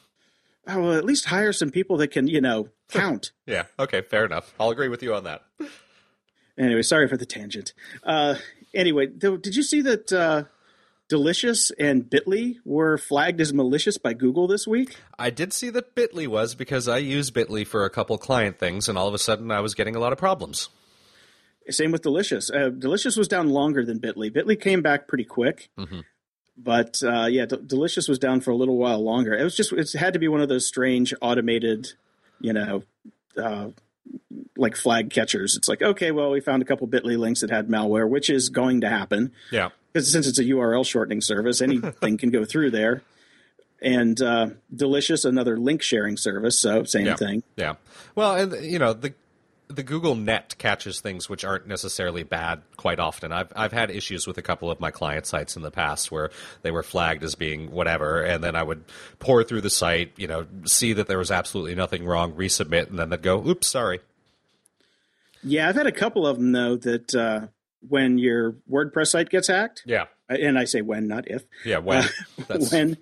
Oh, well, at least hire some people that can, you know, count. Yeah, okay, fair enough. I'll agree with you on that. Anyway, sorry for the tangent. Uh, anyway, th- did you see that uh, Delicious and Bitly were flagged as malicious by Google this week? I did see that Bitly was because I use Bitly for a couple client things, and all of a sudden I was getting a lot of problems. Same with Delicious. Uh, Delicious was down longer than Bitly. Bitly came back pretty quick. Mm-hmm. But uh, yeah, D- Delicious was down for a little while longer. It was just it had to be one of those strange automated, you know, uh, like flag catchers. It's like, okay, well, we found a couple bit dot l y links that had malware, which is going to happen. Yeah, because since it's a U R L shortening service, anything can go through there. And uh, Delicious, another link sharing service, so same yeah. thing. Yeah. Well, and you know the the Google Net catches things which aren't necessarily bad quite often. I've I've had issues with a couple of my client sites in the past where they were flagged as being whatever, and then I would pour through the site, you know, see that there was absolutely nothing wrong, resubmit, and then they'd go, "Oops, sorry." Yeah, I've had a couple of them though that uh, when your WordPress site gets hacked. Yeah. And I say when, not if. Yeah, when. Uh, when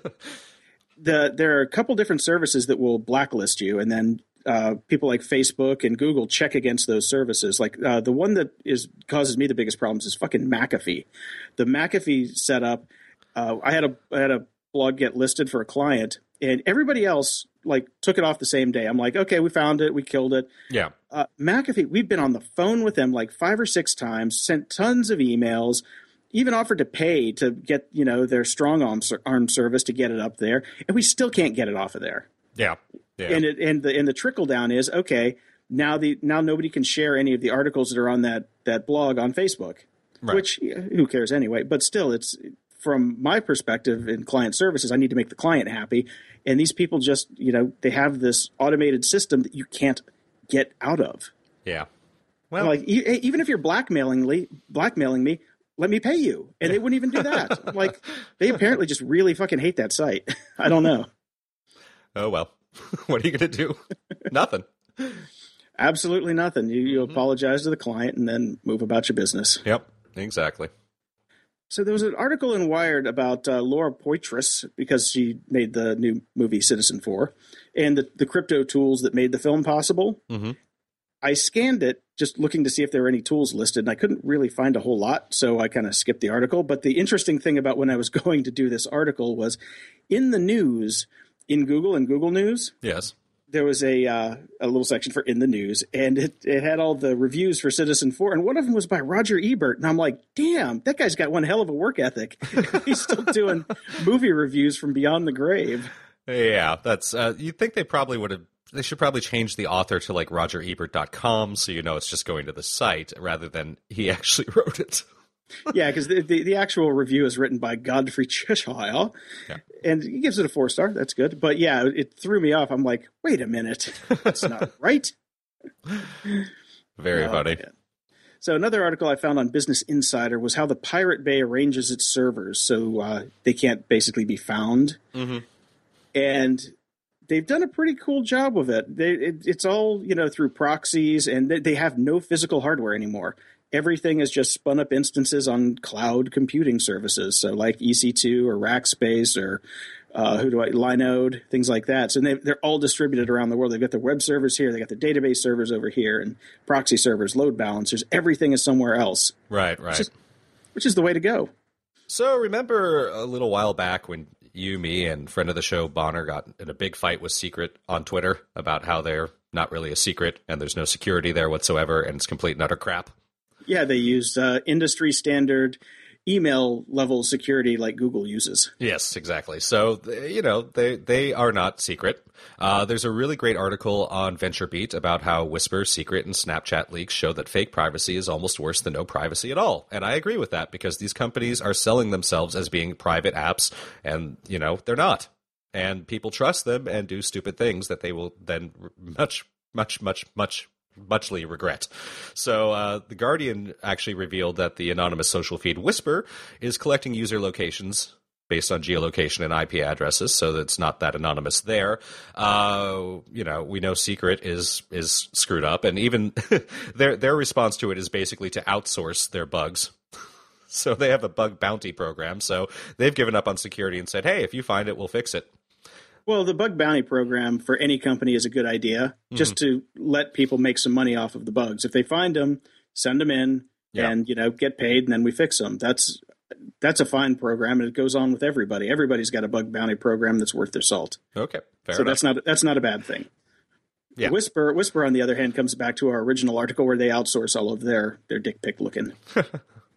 the there are a couple different services that will blacklist you, and then uh, people like Facebook and Google check against those services. Like uh, the one that is causes me the biggest problems is fucking McAfee. The McAfee setup. Uh, I had a I had a blog get listed for a client, and everybody else like took it off the same day. I'm like, okay, we found it, we killed it. Yeah. Uh, McAfee, we've been on the phone with them like five or six times, sent tons of emails. Even offered to pay to get, you know, their strong arm, arm service to get it up there, and we still can't get it off of there. Yeah, yeah. And it, and the and the trickle down is okay. Now the now nobody can share any of the articles that are on that that blog on Facebook, right. Which yeah, who cares anyway? But still, it's from my perspective in client services, I need to make the client happy, and these people just, you know, they have this automated system that you can't get out of. Yeah. Well, like e- even if you're blackmailing me, blackmailing me. Let me pay you. And they wouldn't even do that. Like, they apparently just really fucking hate that site. I don't know. Oh, well. What are you going to do? Nothing. Absolutely nothing. You, you apologize to the client and then move about your business. Yep, exactly. So there was an article in Wired about uh, Laura Poitras, because she made the new movie Citizen four, and the, the crypto tools that made the film possible. Mm-hmm. I scanned it just looking to see if there were any tools listed, and I couldn't really find a whole lot, so I kind of skipped the article. But the interesting thing about when I was going to do this article was in the news, in Google and Google News, yes, there was a uh, a little section for in the news, and it, it had all the reviews for Citizen four, and one of them was by Roger Ebert, and I'm like, damn, that guy's got one hell of a work ethic. He's still doing movie reviews from beyond the grave. Yeah, that's uh, you'd think they probably would have. They should probably change the author to like roger ebert dot com, so you know it's just going to the site rather than he actually wrote it. Yeah, because the, the, the actual review is written by Godfrey Cheshire, yeah. And he gives it a four star. That's good. But yeah, it threw me off. I'm like, wait a minute. That's not right. Very oh, funny. Man. So another article I found on Business Insider was how the Pirate Bay arranges its servers so uh, they can't basically be found. Mm-hmm. And they've done a pretty cool job with it. They, it. It's all, you know, through proxies, and they, they have no physical hardware anymore. Everything is just spun up instances on cloud computing services. So like E C two or Rackspace or uh, who do I, Linode, things like that. So they, they're all distributed around the world. They've got their web servers here. They got the database servers over here, and proxy servers, load balancers. Everything is somewhere else. Right, right. Which is, which is the way to go. So remember a little while back when you, me, and friend of the show, Bonner, got in a big fight with Secret on Twitter about how they're not really a secret and there's no security there whatsoever and it's complete and utter crap? Yeah, they used uh, industry standard email level security like Google uses. Yes, exactly. So, you know, they they are not secret. Uh, there's a really great article on VentureBeat about how Whisper, Secret, and Snapchat leaks show that fake privacy is almost worse than no privacy at all. And I agree with that because these companies are selling themselves as being private apps and, you know, they're not. And people trust them and do stupid things that they will then much, much, much, much muchly regret. So uh, The Guardian actually revealed that the anonymous social feed Whisper is collecting user locations based on geolocation and I P addresses, so that it's not that anonymous there. Uh, you know, we know Secret is is screwed up, and even their their response to it is basically to outsource their bugs. So they have a bug bounty program, so they've given up on security and said, hey, if you find it, we'll fix it. Well, the bug bounty program for any company is a good idea, just mm-hmm. to let people make some money off of the bugs. If they find them, send them in, yeah. and you know, get paid, and then we fix them. That's that's a fine program, and it goes on with everybody. Everybody's got a bug bounty program that's worth their salt. Okay, fair so enough. that's not that's not a bad thing. Yeah. Whisper, Whisper, on the other hand, comes back to our original article where they outsource all of their their dick pic looking.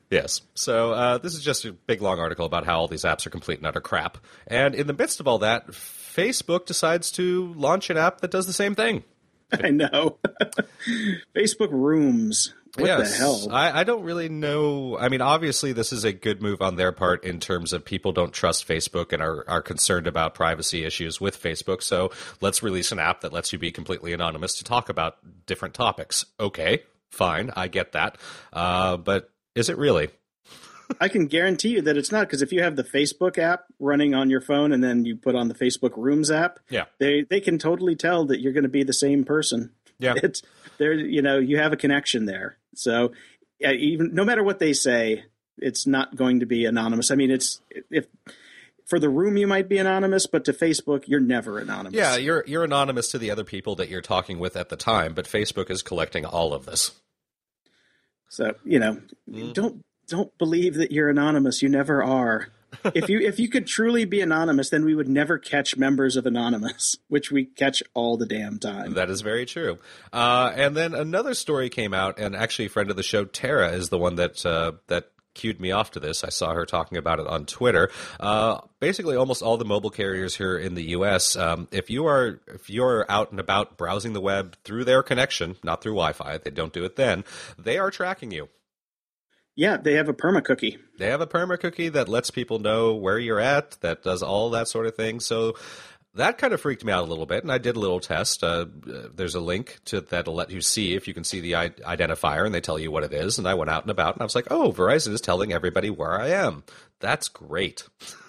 Yes. So uh, this is just a big, long article about how all these apps are complete and utter crap. And in the midst of all that, Facebook decides to launch an app that does the same thing. I know. Facebook Rooms. What yes. the hell? I, I don't really know. I mean, obviously, this is a good move on their part in terms of people don't trust Facebook and are, are concerned about privacy issues with Facebook. So let's release an app that lets you be completely anonymous to talk about different topics. Okay, fine. I get that. Uh, but is it really? I can guarantee you that it's not, because if you have the Facebook app running on your phone and then you put on the Facebook Rooms app, yeah, they, they can totally tell that you're going to be the same person. Yeah. It's there, you know, you have a connection there. So uh, even no matter what they say, it's not going to be anonymous. I mean, it's if for the room you might be anonymous, but to Facebook you're never anonymous. Yeah, you're you're anonymous to the other people that you're talking with at the time, but Facebook is collecting all of this. So, you know, mm. don't don't believe that you're anonymous. You never are. if you if you could truly be anonymous, then we would never catch members of Anonymous, which we catch all the damn time. That is very true. Uh, and then another story came out, and actually a friend of the show, Tara, is the one that uh, that cued me off to this. I saw her talking about it on Twitter. Uh, basically, almost all the mobile carriers here in the U S, um, if you are if you are out and about browsing the web through their connection, not through Wi-Fi, they don't do it then, they are tracking you. Yeah, they have a perma cookie. They have a perma cookie that lets people know where you're at, that does all that sort of thing. So that kind of freaked me out a little bit, and I did a little test. Uh, there's a link to that'll let you see if you can see the I- identifier, and they tell you what it is. And I went out and about, and I was like, oh, Verizon is telling everybody where I am. That's great.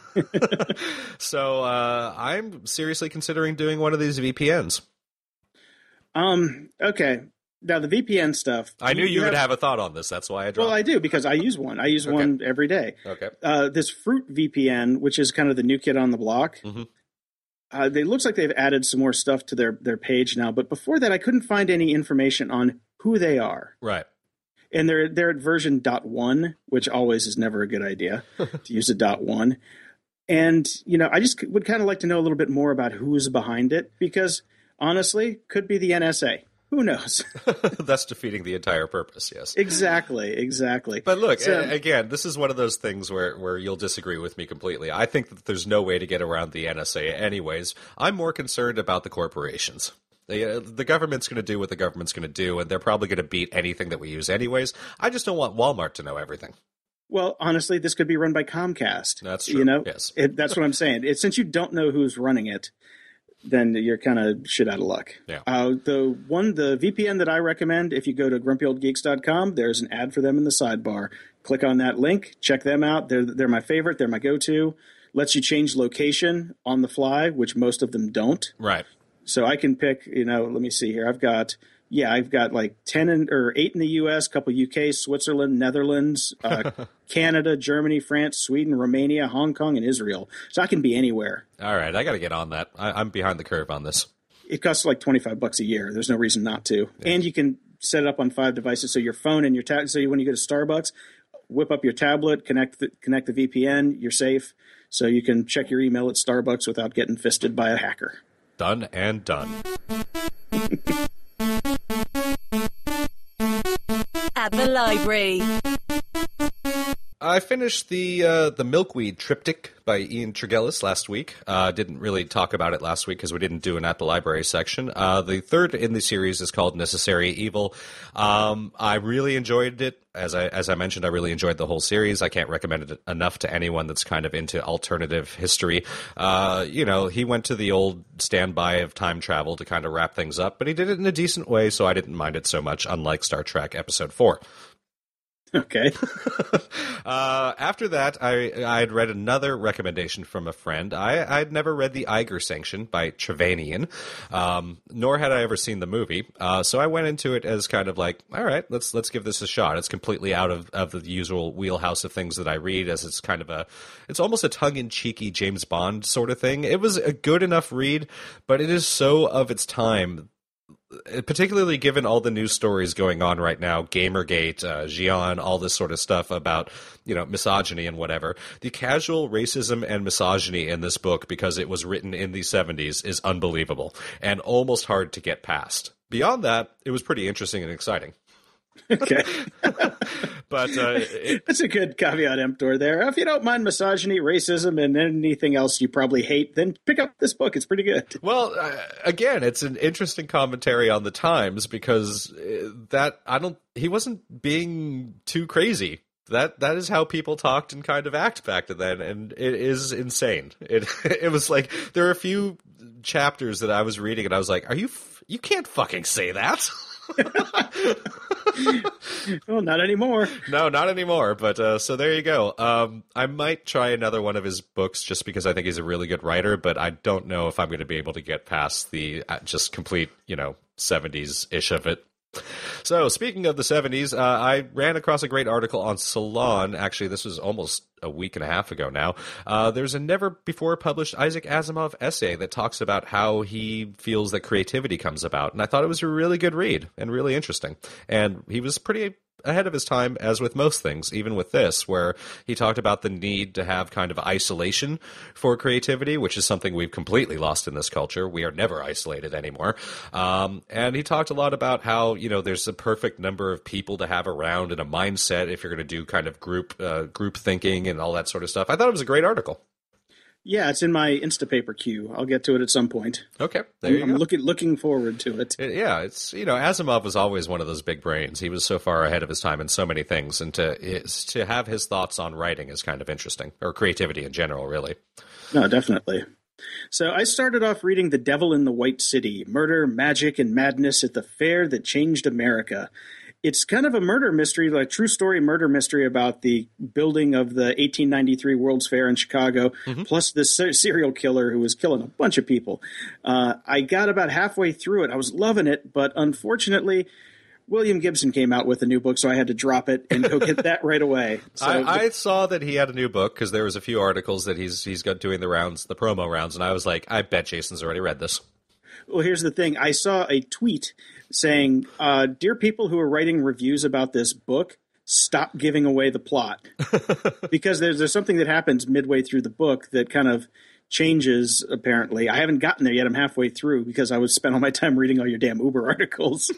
So uh, I'm seriously considering doing one of these V P Ns. Um. Okay. Now, the V P N stuff... I knew you, you would have, have a thought on this. That's why I dropped Well, I do, because I use one. I use okay. one every day. Okay. Uh, this Fruit V P N, which is kind of the new kid on the block, mm-hmm. uh, it looks like they've added some more stuff to their, their page now. But before that, I couldn't find any information on who they are. Right. And they're, they're at version one, which always is never a good idea to use a one. And, you know, I just would kind of like to know a little bit more about who's behind it, because, honestly, could be the N S A. Who knows? That's defeating the entire purpose, yes. Exactly, exactly. But look, so, a- again, this is one of those things where, where you'll disagree with me completely. I think that there's no way to get around the N S A anyways. I'm more concerned about the corporations. The, uh, the government's going to do what the government's going to do, and they're probably going to beat anything that we use anyways. I just don't want Walmart to know everything. Well, honestly, this could be run by Comcast. That's true, you know? yes. It, that's what I'm saying. It, since you don't know who's running it, then you're kind of shit out of luck. Yeah. Uh, the one, the V P N that I recommend, if you go to grumpy old geeks dot com, there's an ad for them in the sidebar. Click on that link, check them out. They're they're my favorite. They're my go-to. Lets you change location on the fly, which most of them don't. Right. So I can pick, you know, let me see here. I've got, yeah, I've got like ten in, or eight in the U S, couple U K, Switzerland, Netherlands, uh, Canada, Germany, France, Sweden, Romania, Hong Kong, and Israel. So I can be anywhere. All right, I got to get on that. I, I'm behind the curve on this. It costs like twenty-five bucks a year. There's no reason not to. Yeah. And you can set it up on five devices. So your phone and your tablet. So when you go to Starbucks, whip up your tablet, connect the, connect the V P N. You're safe. So you can check your email at Starbucks without getting fisted by a hacker. Done and done. At the library. I finished the uh, the Milkweed Triptych by Ian Tregillis last week. Uh, didn't really talk about it last week because we didn't do an At the Library section. Uh, the third in the series is called Necessary Evil. Um, I really enjoyed it. As I as I mentioned, I really enjoyed the whole series. I can't recommend it enough to anyone that's kind of into alternative history. Uh, you know, he went to the old standby of time travel to kind of wrap things up, but he did it in a decent way, so I didn't mind it so much, unlike Star Trek Episode four. Okay. uh, after that, I I had read another recommendation from a friend. I I'd never read The Eiger Sanction by Trevanian, um, nor had I ever seen the movie. Uh, so I went into it as kind of like, all right, let's let's give this a shot. It's completely out of, of the usual wheelhouse of things that I read, as it's kind of a, it's almost a tongue-in-cheeky James Bond sort of thing. It was a good enough read, but it is so of its time. Particularly given all the news stories going on right now, Gamergate, uh, Xi'an, all this sort of stuff about, you know, misogyny and whatever. The casual racism and misogyny in this book, because it was written in the seventies, is unbelievable and almost hard to get past. Beyond that, it was pretty interesting and exciting. Okay. But uh, it, that's a good caveat emptor there. If you don't mind misogyny, racism, and anything else you probably hate, then pick up this book. It's pretty good. Well, uh, again, it's an interesting commentary on the times because uh, that I don't. He wasn't being too crazy. That that is how people talked and kind of act back then, and it is insane. It it was like there are a few chapters that I was reading, and I was like, "Are you? F- you can't fucking say that." Well, not anymore. No, not anymore. But uh, so there you go. Um, I might try another one of his books just because I think he's a really good writer, but I don't know if I'm going to be able to get past the uh, just complete, you know, seventies-ish of it. So, speaking of the seventies, uh, I ran across a great article on Salon. Actually, this was almost a week and a half ago now. Uh, there's a never-before-published Isaac Asimov essay that talks about how he feels that creativity comes about. And I thought it was a really good read and really interesting. And he was pretty ahead of his time, as with most things, even with this, where he talked about the need to have kind of isolation for creativity, which is something we've completely lost in this culture. We are never isolated anymore. Um, and he talked a lot about how, you know, there's a perfect number of people to have around and a mindset if you're going to do kind of group uh, group thinking and all that sort of stuff. I thought it was a great article. Yeah, it's in my Instapaper queue. I'll get to it at some point. Okay, there you I'm, go. I'm looking looking forward to it. It, yeah, it's, you know, Asimov was always one of those big brains. He was so far ahead of his time in so many things, and to is, to have his thoughts on writing is kind of interesting, or creativity in general, really. No, definitely. So I started off reading The Devil in the White City, Murder, Magic, and Madness at the Fair That Changed America. It's kind of a murder mystery, like true story murder mystery about the building of the eighteen ninety-three World's Fair in Chicago, mm-hmm. plus this ser- serial killer who was killing a bunch of people. Uh, I got about halfway through it. I was loving it, but unfortunately, William Gibson came out with a new book, so I had to drop it and go get that right away. So I, the- I saw that he had a new book because there was a few articles that he's he's got doing the rounds, the promo rounds, and I was like, I bet Jason's already read this. Well, here's the thing. I saw a tweet saying, uh, dear people who are writing reviews about this book, stop giving away the plot. Because there's, there's something that happens midway through the book that kind of changes, apparently. I haven't gotten there yet. I'm halfway through because I was spent all my time reading all your damn Uber articles.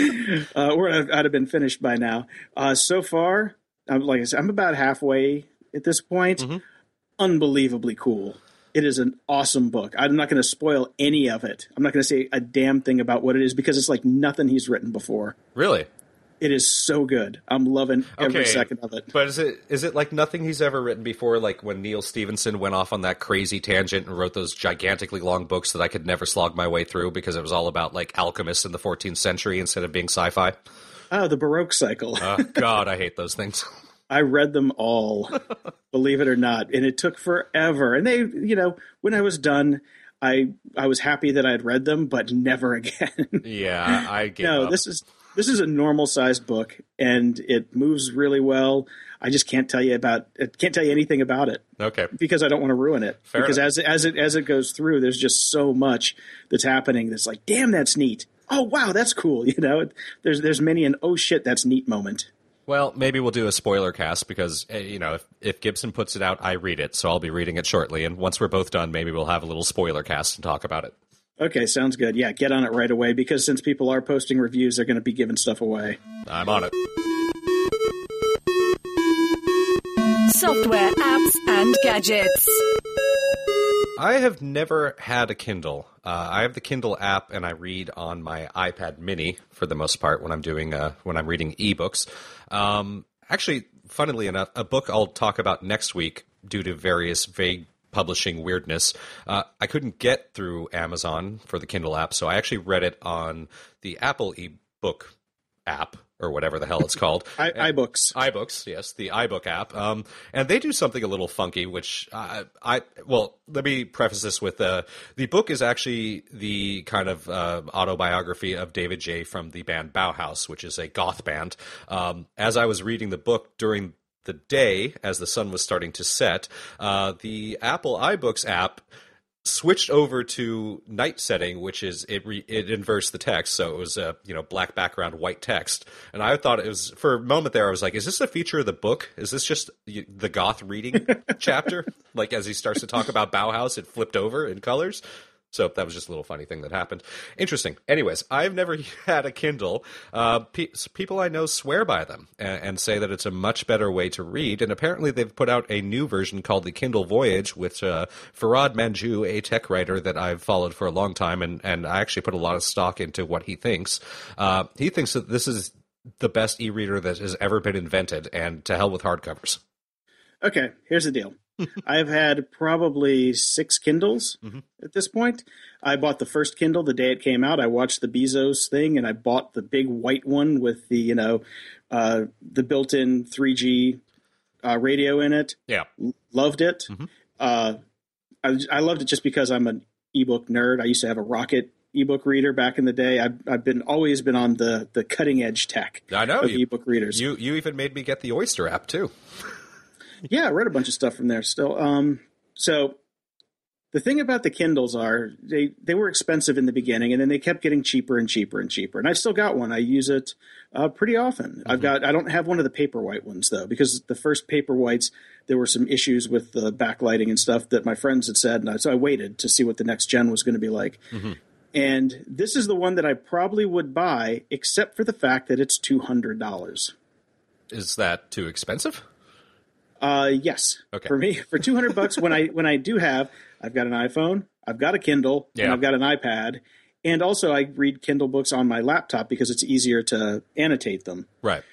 uh, or I'd, I'd have been finished by now. Uh, so far, I'm, like I said, I'm about halfway at this point. Mm-hmm. Unbelievably cool. It is an awesome book. I'm not going to spoil any of it. I'm not going to say a damn thing about what it is because it's like nothing he's written before. Really? It is so good. I'm loving every okay, second of it. But is it is it like nothing he's ever written before, like when Neil Stephenson went off on that crazy tangent and wrote those gigantically long books that I could never slog my way through because it was all about like alchemists in the fourteenth century instead of being sci-fi? Oh, the Baroque cycle. uh, God, I hate those things. I read them all, believe it or not, and it took forever. And they, you know, when I was done, I I was happy that I had read them, but never again. Yeah, I get No, up. this is this is a normal sized book, and it moves really well. I just can't tell you about I can't tell you anything about it. Okay, because I don't want to ruin it. Fair because enough. as as it as it goes through, there's just so much that's happening. That's like, damn, that's neat. Oh wow, that's cool. You know, there's there's many an oh shit, that's neat moment. Well, maybe we'll do a spoiler cast because, you know, if, if Gibson puts it out, I read it, so I'll be reading it shortly. And once we're both done, maybe we'll have a little spoiler cast and talk about it. Okay, sounds good. Yeah, get on it right away because since people are posting reviews, they're going to be giving stuff away. I'm on it. Software, apps, and gadgets. I have never had a Kindle. Uh, I have the Kindle app, and I read on my iPad Mini for the most part when I'm doing uh, when I'm reading ebooks. Um, actually, funnily enough, a book I'll talk about next week due to various vague publishing weirdness. Uh, I couldn't get through Amazon for the Kindle app, so I actually read it on the Apple ebook app, or whatever the hell it's called. I, iBooks. iBooks, yes, the iBook app. Um, and they do something a little funky, which uh, I, well, let me preface this with, uh, the book is actually the kind of uh, autobiography of David J. from the band Bauhaus, which is a goth band. Um, as I was reading the book during the day, as the sun was starting to set, uh, the Apple iBooks app switched over to night setting, which is it re, it inverts the text, so it was a you know black background, white text. And I thought it was, for a moment there, I was like, is this a feature of the book? Is this just the goth reading chapter? Like as he starts to talk about Bauhaus, it flipped over in colors. So that was just a little funny thing that happened. Interesting. Anyways, I've never had a Kindle. Uh, pe- people I know swear by them and, and say that it's a much better way to read. And apparently they've put out a new version called the Kindle Voyage, which uh, Farad Manjoo, a tech writer that I've followed for a long time, and, and I actually put a lot of stock into what he thinks. Uh, he thinks that this is the best e-reader that has ever been invented, and to hell with hardcovers. Okay, here's the deal. I've had probably six Kindles mm-hmm. at this point. I bought the first Kindle the day it came out. I watched the Bezos thing, and I bought the big white one with the, you know, uh, the built-in three G uh, radio in it. Yeah. L- loved it. Mm-hmm. Uh, I, I loved it just because I'm an ebook nerd. I used to have a Rocket ebook reader back in the day. I've, I've been always been on the, the cutting edge tech I know, of you, ebook readers. You you even made me get the Oyster app too. Yeah, I read a bunch of stuff from there still. Um, so the thing about the Kindles are they, they were expensive in the beginning, and then they kept getting cheaper and cheaper and cheaper. And I've still got one. I use it uh, pretty often. Mm-hmm. I've got I don't have one of the Paperwhite ones though, because the first Paperwhites there were some issues with the backlighting and stuff that my friends had said, and I, so I waited to see what the next gen was going to be like. Mm-hmm. And this is the one that I probably would buy, except for the fact that it's two hundred dollars. Is that too expensive? Uh, yes. Okay. For me, for two hundred bucks, when I when I do have, I've got an iPhone, I've got a Kindle, yeah. and I've got an iPad, and also I read Kindle books on my laptop because it's easier to annotate them. Right.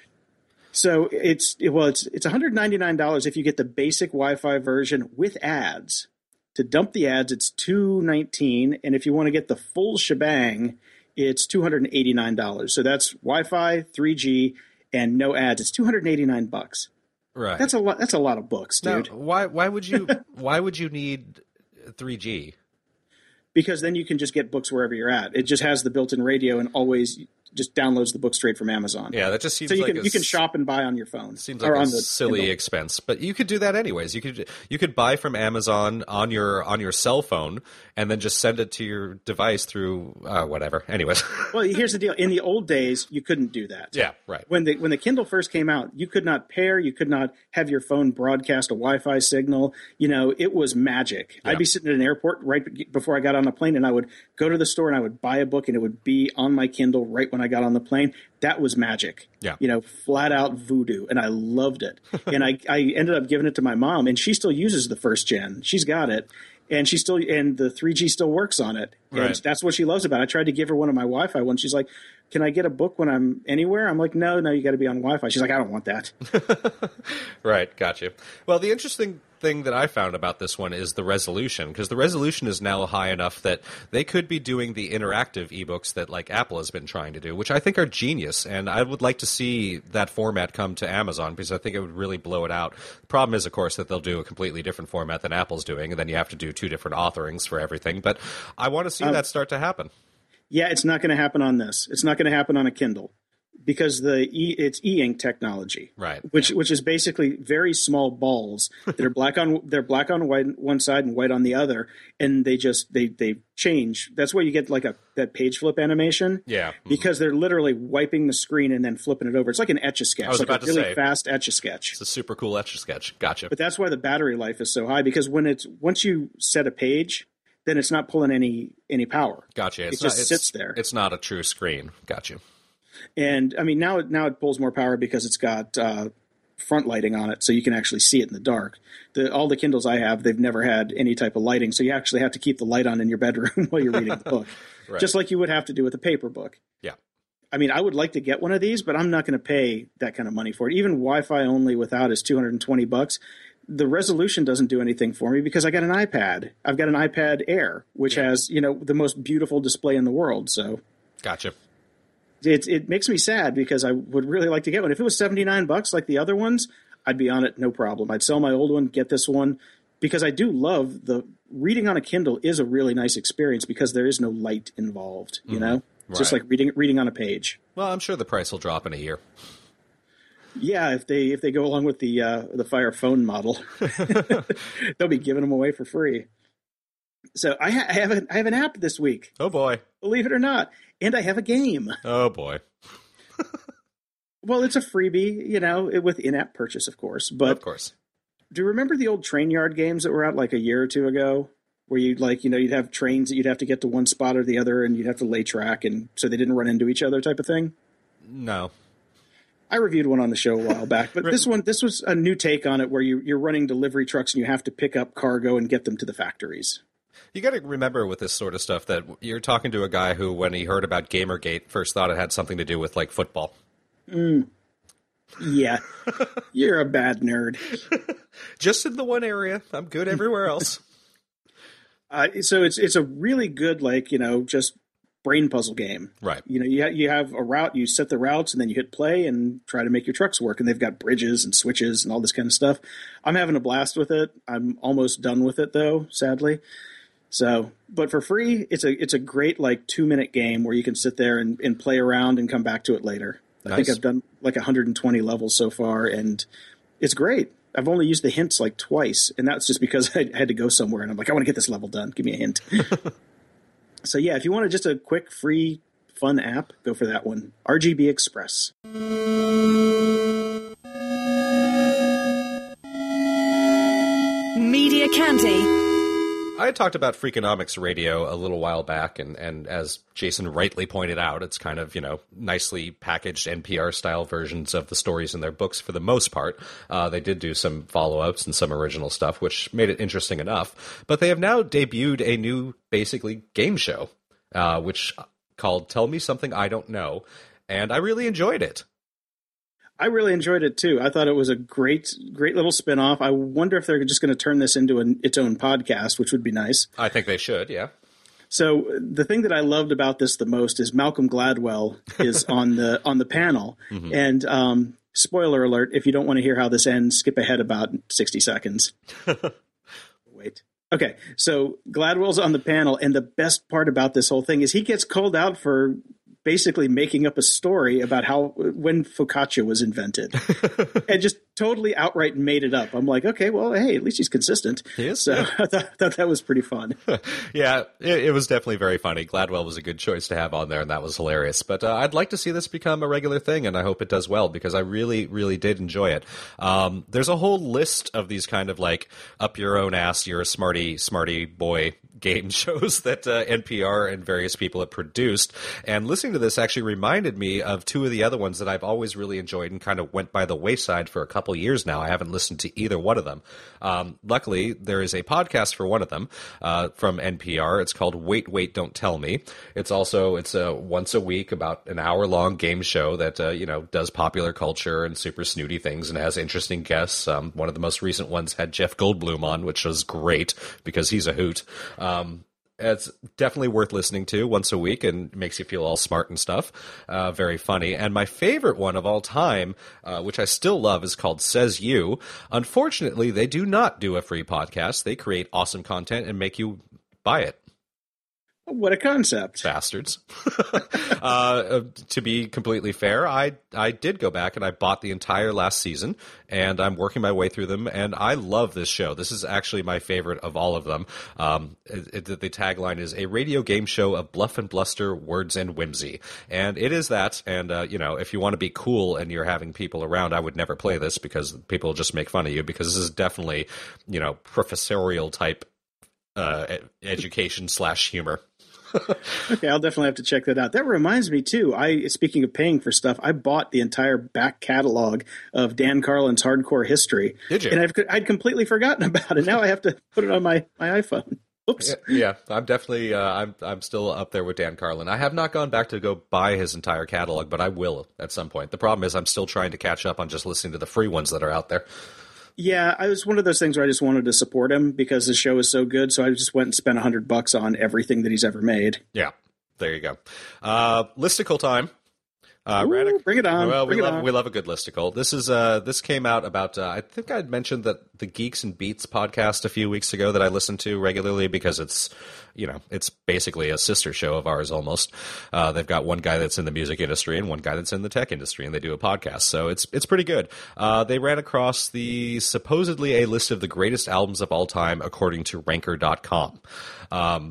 So it's well, it's it's one hundred ninety-nine dollars if you get the basic Wi-Fi version with ads. To dump the ads, it's two hundred nineteen dollars, and if you want to get the full shebang, it's two hundred eighty-nine dollars. So that's Wi-Fi, three G, and no ads. It's two hundred eighty-nine bucks. Right. That's a lot. That's a lot of books, dude. Now, why? Why would you? Why would you need three G? Because then you can just get books wherever you're at. It just has the built-in radio and always just downloads the book straight from Amazon. Yeah, that just seems so you like can a, you can shop and buy on your phone. Seems like or a on the silly Kindle. expense, but you could do that anyways. You could you could buy from Amazon on your on your cell phone and then just send it to your device through uh, whatever. Anyways, well, here's the deal: in the old days, you couldn't do that. Yeah, right. When the when the Kindle first came out, you could not pair, you could not have your phone broadcast a Wi-Fi signal. You know, it was magic. Yeah. I'd be sitting at an airport right before I got on the plane, and I would go to the store and I would buy a book, and it would be on my Kindle right when I got on the plane. That was magic. Yeah. You know, flat out voodoo. And I loved it. And I, I ended up giving it to my mom, and she still uses the first gen. She's got it. And she still, and the three G still works on it. And right. that's what she loves about it. I tried to give her one of my Wi-Fi ones. She's like, can I get a book when I'm anywhere? I'm like, no, no, you got to be on Wi-Fi. She's like, I don't want that. Right. Gotcha. Well, the interesting thing that I found about this one is the resolution, because the resolution is now high enough that they could be doing the interactive ebooks that like Apple has been trying to do, which I think are genius. And I would like to see that format come to Amazon because I think it would really blow it out. The problem is, of course, that they'll do a completely different format than Apple's doing, and then you have to do two different authorings for everything. But I want to see um, that start to happen. Yeah, it's not going to happen on this. It's not going to happen on a Kindle. Because the e, it's e-ink technology, right? Which yeah. which is basically very small balls that are black on they're black on white one side and white on the other, and they just they they change. That's why you get like a that page flip animation. Yeah, mm-hmm. Because they're literally wiping the screen and then flipping it over. It's like an Etch-a-Sketch. I was like about a to really say, fast Etch-a-Sketch. It's a super cool Etch-a-Sketch. Gotcha. But that's why the battery life is so high, because when it's once you set a page, then it's not pulling any any power. Gotcha. It it's just not, sits it's, there. It's not a true screen. Gotcha. And I mean, now now it pulls more power because it's got uh, front lighting on it, so you can actually see it in the dark. The, all the Kindles I have, they've never had any type of lighting, so you actually have to keep the light on in your bedroom while you're reading the book, right. Just like you would have to do with a paper book. Yeah. I mean, I would like to get one of these, but I'm not going to pay that kind of money for it. Even Wi-Fi only without is two hundred twenty bucks. The resolution doesn't do anything for me because I got an iPad. I've got an iPad Air, which yeah. has, you know, the most beautiful display in the world. So, gotcha. It it makes me sad because I would really like to get one. If it was seventy-nine bucks like the other ones, I'd be on it, no problem. I'd sell my old one, get this one, because I do love the reading on a Kindle is a really nice experience because there is no light involved, you mm-hmm. know? It's right. Just like reading reading on a page. Well, I'm sure the price will drop in a year. Yeah, if they if they go along with the uh, the Fire Phone model, they'll be giving them away for free. So I, ha- I have a, I have an app this week. Oh boy! Believe it or not, and I have a game. Oh boy! Well, it's a freebie, you know, with in-app purchase, of course. But of course, do you remember the old Train Yard games that were out like a year or two ago? where you'd like, you know, you'd have trains that you'd have to get to one spot or the other, and you'd have to lay track, and so they didn't run into each other type of thing? No. I reviewed one on the show a while back, but this one, this was a new take on it where you, you're running delivery trucks and you have to pick up cargo and get them to the factories. You got to remember with this sort of stuff that you're talking to a guy who, when he heard about Gamergate, first thought it had something to do with, like, football. Mm. Yeah. You're a bad nerd. Just in the one area. I'm good everywhere else. uh, so it's it's a really good, like, you know, just brain puzzle game. Right. You know, you, ha- you have a route, you set the routes, and then you hit play and try to make your trucks work. And they've got bridges and switches and all this kind of stuff. I'm having a blast with it. I'm almost done with it, though, sadly. So, but for free, it's a it's a great, like, two-minute game where you can sit there and, and play around and come back to it later. I Nice. think I've done like one hundred twenty levels so far, and it's great. I've only used the hints like twice, and that's just because I had to go somewhere, and I'm like, I want to get this level done. Give me a hint. So yeah, if you want just a quick, free, fun app, go for that one. R G B Express. Media Candy. I had talked about Freakonomics Radio a little while back, and, and as Jason rightly pointed out, it's kind of, you know, nicely packaged N P R-style versions of the stories in their books for the most part. Uh, they did do some follow-ups and some original stuff, which made it interesting enough. But they have now debuted a new, basically, game show, uh, which called Tell Me Something I Don't Know, and I really enjoyed it. I really enjoyed it, too. I thought it was a great, great little spinoff. I wonder if they're just going to turn this into an, its own podcast, which would be nice. I think they should, yeah. So the thing that I loved about this the most is Malcolm Gladwell is on the on the panel. Mm-hmm. And um, spoiler alert, if you don't want to hear how this ends, skip ahead about sixty seconds. Wait. Okay, so Gladwell's on the panel, and the best part about this whole thing is he gets called out for basically making up a story about how when focaccia was invented and just totally outright made it up. I'm like, okay, well, hey, at least he's consistent. He is. So Yeah. I thought, thought that was pretty fun. Yeah, it, it was definitely very funny. Gladwell was a good choice to have on there, and that was hilarious. But uh, I'd like to see this become a regular thing, and I hope it does well, because I really, really did enjoy it. Um, there's a whole list of these kind of like up your own ass, you're a smarty, smarty boy game shows that uh, N P R and various people have produced. And listening to this actually reminded me of two of the other ones that I've always really enjoyed and kind of went by the wayside for a couple years now. I haven't listened to either one of them. Um, luckily, there is a podcast for one of them uh, from N P R. It's called Wait, Wait, Don't Tell Me. It's also, it's a once a week, about an hour long game show that, uh, you know, does popular culture and super snooty things and has interesting guests. Um, one of the most recent ones had Jeff Goldblum on, which was great because he's a hoot. Um, It's definitely worth listening to once a week and makes you feel all smart and stuff. Uh, very funny. And my favorite one of all time, uh, which I still love, is called Says You. Unfortunately, they do not do a free podcast. They create awesome content and make you buy it. What a concept. Bastards. uh, to be completely fair, I I did go back and I bought the entire last season, and I'm working my way through them, and I love this show. This is actually my favorite of all of them. Um, it, it, the tagline is a radio game show of bluff and bluster, words and whimsy. And it is that, and, uh, you know, if you want to be cool and you're having people around, I would never play this because people just make fun of you, because this is definitely, you know, professorial type uh, education slash humor. Okay, I'll definitely have to check that out. That reminds me, too, I speaking of paying for stuff, I bought the entire back catalog of Dan Carlin's Hardcore History. Did you? And I've, I'd completely forgotten about it. Now I have to put it on my, my iPhone. Oops. Yeah, yeah, I'm definitely, uh, I'm I'm still up there with Dan Carlin. I have not gone back to go buy his entire catalog, but I will at some point. The problem is I'm still trying to catch up on just listening to the free ones that are out there. Yeah, I was one of those things where I just wanted to support him because the show is so good. So I just went and spent a hundred bucks on everything that he's ever made. Yeah, there you go. Uh, listicle time. Uh, Ooh, Radic- bring it on. Well, bring we it love on. we love a good listicle. This is uh this came out about uh, I think I'd mentioned that the Geeks and Beats podcast a few weeks ago that I listen to regularly because it's you know it's basically a sister show of ours almost. Uh, they've got one guy that's in the music industry and one guy that's in the tech industry, and they do a podcast, so it's it's pretty good. Uh, they ran across the supposedly a list of the greatest albums of all time according to Ranker dot com. Um,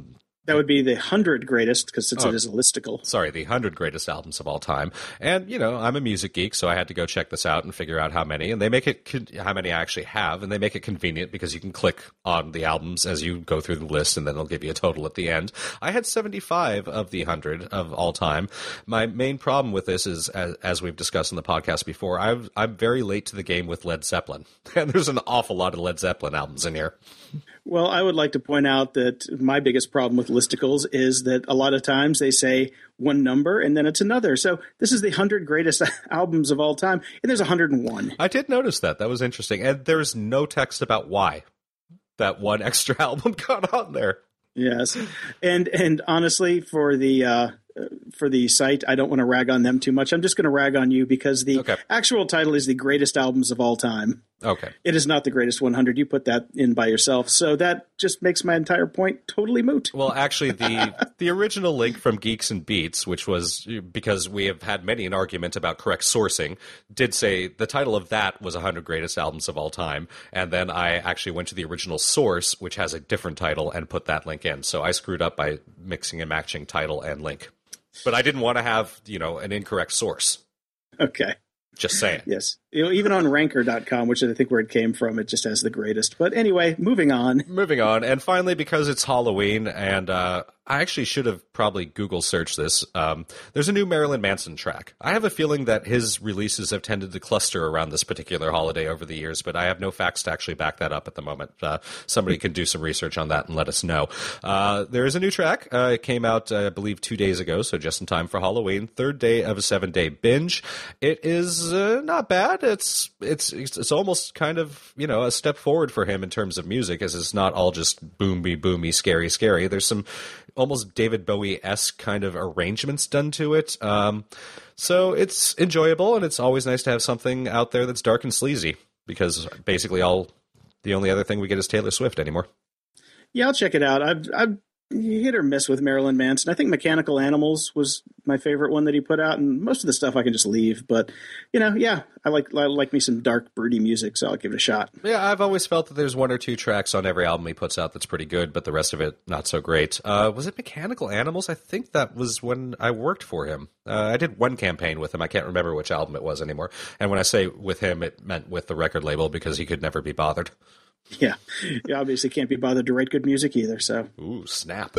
That would be the hundred greatest, because since Oh. it is a listicle. Sorry, the one hundred greatest albums of all time. And, you know, I'm a music geek, so I had to go check this out and figure out how many. And they make it, con- how many I actually have, and they make it convenient because you can click on the albums as you go through the list, and then they'll give you a total at the end. I had seventy-five of the one hundred of all time. My main problem with this is, as, as we've discussed in the podcast before, I've, I'm very late to the game with Led Zeppelin. And there's an awful lot of Led Zeppelin albums in here. Well, I would like to point out that my biggest problem with listicles is that a lot of times they say one number and then it's another. So this is the one hundred greatest albums of all time, and there's one hundred one. I did notice that. That was interesting. And there's no text about why that one extra album got on there. Yes. And and honestly, for the uh, for the site, I don't want to rag on them too much. I'm just going to rag on you because the Okay. actual title is the greatest albums of all time. Okay. It is not the greatest one hundred. You put that in by yourself. So that just makes my entire point totally moot. Well, actually, the the original link from Geeks and Beats, which was because we have had many an argument about correct sourcing, did say the title of that was one hundred greatest albums of all time. And then I actually went to the original source, which has a different title, and put that link in. So I screwed up by mixing and matching title and link. But I didn't want to have, you know, an incorrect source. Okay. Just saying. Yes. You know, even on ranker dot com, which is I think where it came from, it just has the greatest. But anyway, moving on. Moving on, and finally, because it's Halloween, and uh, I actually should have probably Google searched this, um, there's a new Marilyn Manson track. I have a feeling that his releases have tended to cluster around this particular holiday over the years, but I have no facts to actually back that up at the moment. Uh, somebody can do some research on that and let us know. Uh, there is a new track. Uh, it came out, uh, I believe, two days ago, so just in time for Halloween. Third day of a seven-day binge. It is uh, not bad. It's, it's it's almost kind of, you know, a step forward for him in terms of music, as it's not all just boomy, boomy, scary, scary. There's some almost David Bowie-esque kind of arrangements done to it. Um, so it's enjoyable, and it's always nice to have something out there that's dark and sleazy, because basically all the only other thing we get is Taylor Swift anymore. Yeah, I'll check it out. I've, I've hit or miss with Marilyn Manson. I think Mechanical Animals was my favorite one that he put out, and most of the stuff I can just leave. But, you know, yeah, I like I like me some dark, broody music, so I'll give it a shot. Yeah, I've always felt that there's one or two tracks on every album he puts out that's pretty good, but the rest of it, not so great. Uh, was it Mechanical Animals? I think that was when I worked for him. Uh, I did one campaign with him. I can't remember which album it was anymore. And when I say with him, it meant with the record label, because he could never be bothered. Yeah, you obviously can't be bothered to write good music either, so. Ooh, snap.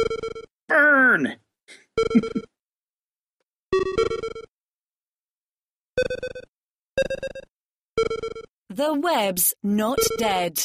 Burn! The web's not dead.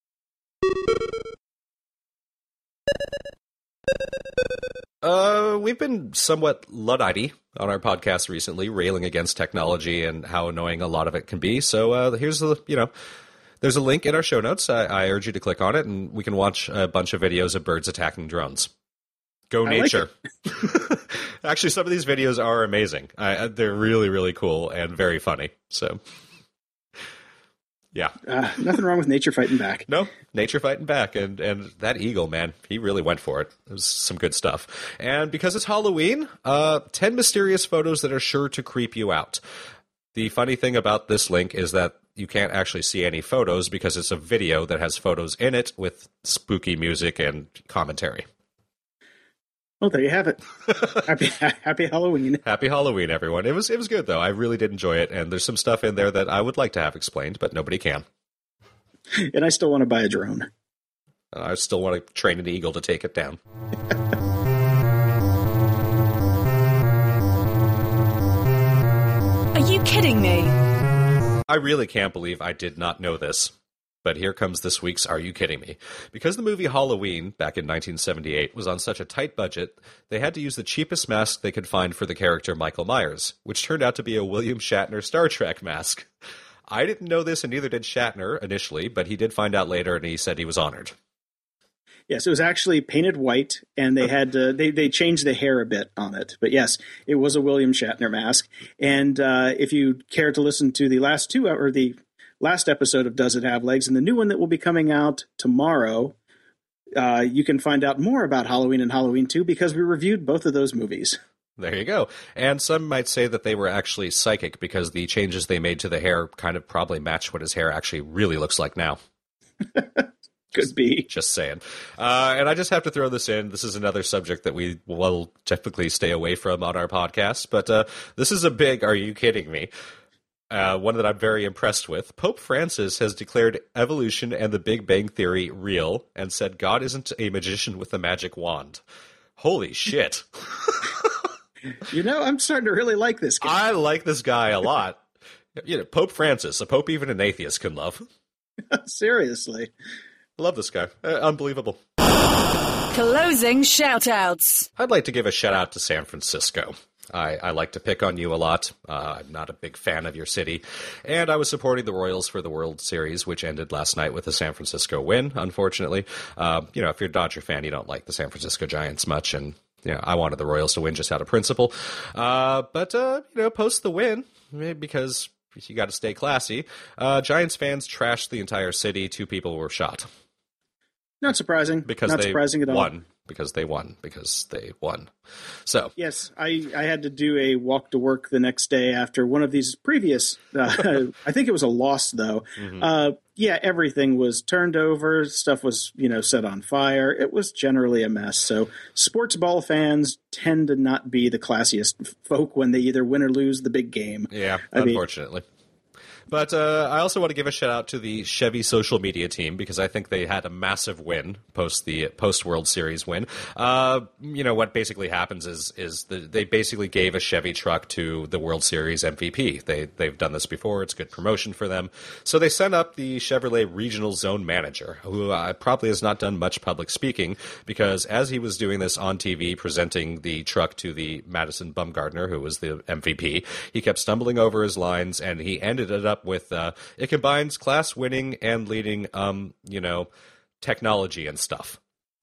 Uh, we've been somewhat Luddite on our podcast recently, railing against technology and how annoying a lot of it can be. So uh, here's the, you know, there's a link in our show notes. I, I urge you to click on it, and we can watch a bunch of videos of birds attacking drones. Go I nature. Like Actually, some of these videos are amazing. I, they're really, really cool and very funny. So, yeah. Uh, nothing wrong with nature fighting back. No, nature fighting back. And, and that eagle, man, he really went for it. It was some good stuff. And because it's Halloween, uh, ten mysterious photos that are sure to creep you out. The funny thing about this link is that you can't actually see any photos because it's a video that has photos in it with spooky music and commentary. Well, there you have it. Happy Happy Halloween. Happy Halloween, everyone. It was it was good, though. I really did enjoy it, and there's some stuff in there that I would like to have explained, but nobody can. And I still want to buy a drone. I still want to train an eagle to take it down. Are you kidding me? I really can't believe I did not know this. But here comes this week's Are You Kidding Me? Because the movie Halloween, back in nineteen seventy-eight, was on such a tight budget, they had to use the cheapest mask they could find for the character Michael Myers, which turned out to be a William Shatner Star Trek mask. I didn't know this, and neither did Shatner initially, but he did find out later, and he said he was honored. Yes, it was actually painted white, and they had to, they they changed the hair a bit on it. But yes, it was a William Shatner mask. And uh, if you care to listen to the last two, or the last episode of Does It Have Legs, and the new one that will be coming out tomorrow, uh, you can find out more about Halloween and Halloween two, because we reviewed both of those movies. There you go. And some might say that they were actually psychic, because the changes they made to the hair kind of probably match what his hair actually really looks like now. Good Could be. Just saying. Uh, and I just have to throw this in. This is another subject that we will typically stay away from on our podcast, but uh, this is a big, are you kidding me? Uh, one that I'm very impressed with. Pope Francis has declared evolution and the Big Bang Theory real and said God isn't a magician with a magic wand. Holy shit. You know, I'm starting to really like this guy. I like this guy a lot. You know, Pope Francis, a pope even an atheist can love. Seriously. Love this guy. Uh, unbelievable. Closing shout-outs. I'd like to give a shout-out to San Francisco. I, I like to pick on you a lot. Uh, I'm not a big fan of your city. And I was supporting the Royals for the World Series, which ended last night with a San Francisco win, unfortunately. Uh, you know, if you're a Dodger fan, you don't like the San Francisco Giants much. And, you know, I wanted the Royals to win just out of principle. Uh, but, uh, you know, post the win, because you got to stay classy, uh, Giants fans trashed the entire city. Two people were shot. Not surprising. Because Not they surprising at all. won. Because they won. Because they won. So yes, I, I had to do a walk to work the next day after one of these previous. Uh, I think it was a loss, though. Mm-hmm. Uh, yeah, everything was turned over. Stuff was, you know, set on fire. It was generally a mess. So sports ball fans tend to not be the classiest folk when they either win or lose the big game. Yeah, I unfortunately. Mean, But uh, I also want to give a shout out to the Chevy social media team because I think they had a massive win post the post World Series win. Uh, you know what basically happens is is the, they basically gave a Chevy truck to the World Series M V P. They they've done this before. It's good promotion for them. So they sent up the Chevrolet Regional Zone Manager, who uh, probably has not done much public speaking because as he was doing this on T V presenting the truck to the Madison Bumgarner, who was the M V P, he kept stumbling over his lines and he ended it up with uh, it combines class winning and leading, um, you know, technology and stuff.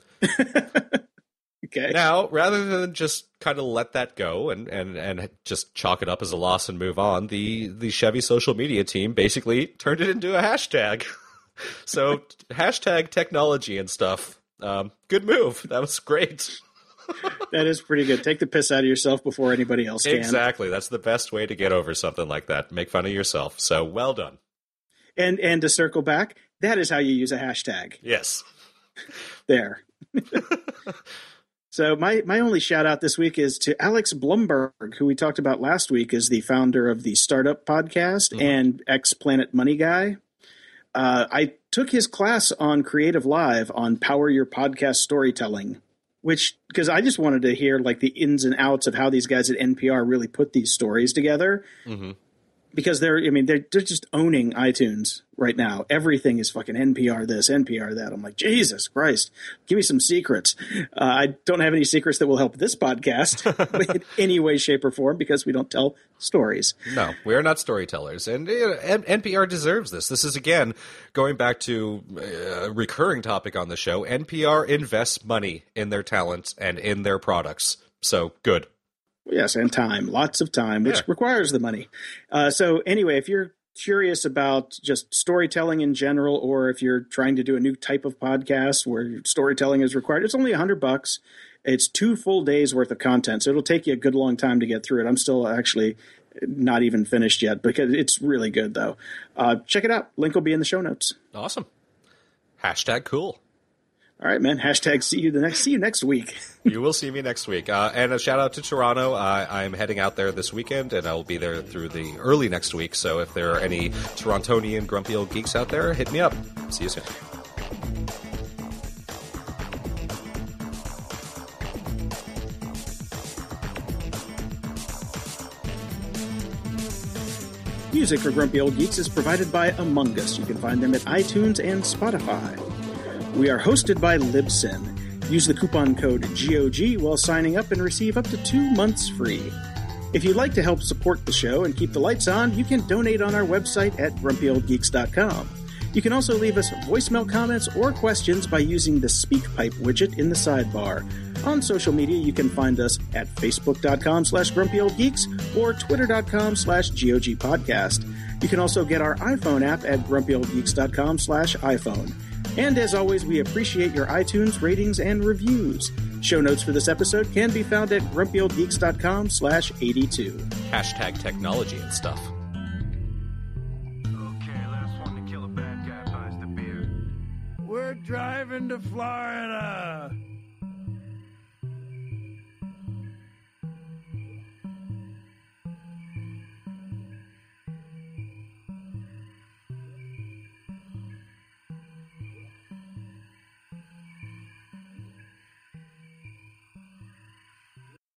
Okay. Now, rather than just kind of let that go and, and, and just chalk it up as a loss and move on, the, the Chevy social media team basically turned it into a hashtag. So hashtag technology and stuff. Um, good move. That was great. That is pretty good. Take the piss out of yourself before anybody else can. Exactly. That's the best way to get over something like that. Make fun of yourself. So well done. And and to circle back, that is how you use a hashtag. Yes. There. So my, my only shout out this week is to Alex Blumberg, who we talked about last week, is the founder of the Startup Podcast mm-hmm. and ex-Planet Money guy. Uh, I took his class on Creative Live on Power Your Podcast Storytelling. Which, because I just wanted to hear like the ins and outs of how these guys at N P R really put these stories together. Mm-hmm. Because they're, I mean, they're, they're just owning iTunes right now. Everything is fucking N P R this, N P R that. I'm like, Jesus Christ, give me some secrets. Uh, I don't have any secrets that will help this podcast in any way, shape, or form because we don't tell stories. No, we are not storytellers. And you know, N P R deserves this. This is, again, going back to a recurring topic on the show. N P R invests money in their talent and in their products. So, good. Yes, and time. Lots of time, which yeah. requires the money. Uh, so anyway, if you're curious about just storytelling in general, or if you're trying to do a new type of podcast where storytelling is required, it's only a hundred bucks. It's two full days worth of content. So it'll take you a good long time to get through it. I'm still actually not even finished yet because it's really good, though. Uh, check it out. Link will be in the show notes. Awesome. Hashtag cool. All right, man. Hashtag see you the next. See you next week. You will see me next week. Uh, and a shout out to Toronto. Uh, I'm heading out there this weekend, and I will be there through the early next week. So if there are any Torontonian grumpy old geeks out there, hit me up. See you soon. Music for Grumpy Old Geeks is provided by Among Us. You can find them at iTunes and Spotify. We are hosted by Libsyn. Use the coupon code G O G while signing up and receive up to two months free. If you'd like to help support the show and keep the lights on, you can donate on our website at grumpy old geeks dot com. You can also leave us voicemail comments or questions by using the SpeakPipe widget in the sidebar. On social media, you can find us at facebook.com slash grumpyoldgeeks or twitter.com slash GOG podcast. You can also get our iPhone app at grumpyoldgeeks.com slash iPhone. And as always, we appreciate your iTunes ratings and reviews. Show notes for this episode can be found at grumpyoldgeeks.com slash 82. Hashtag technology and stuff. Okay, last one to kill a bad guy buys the beer. We're dry. driving to Florida.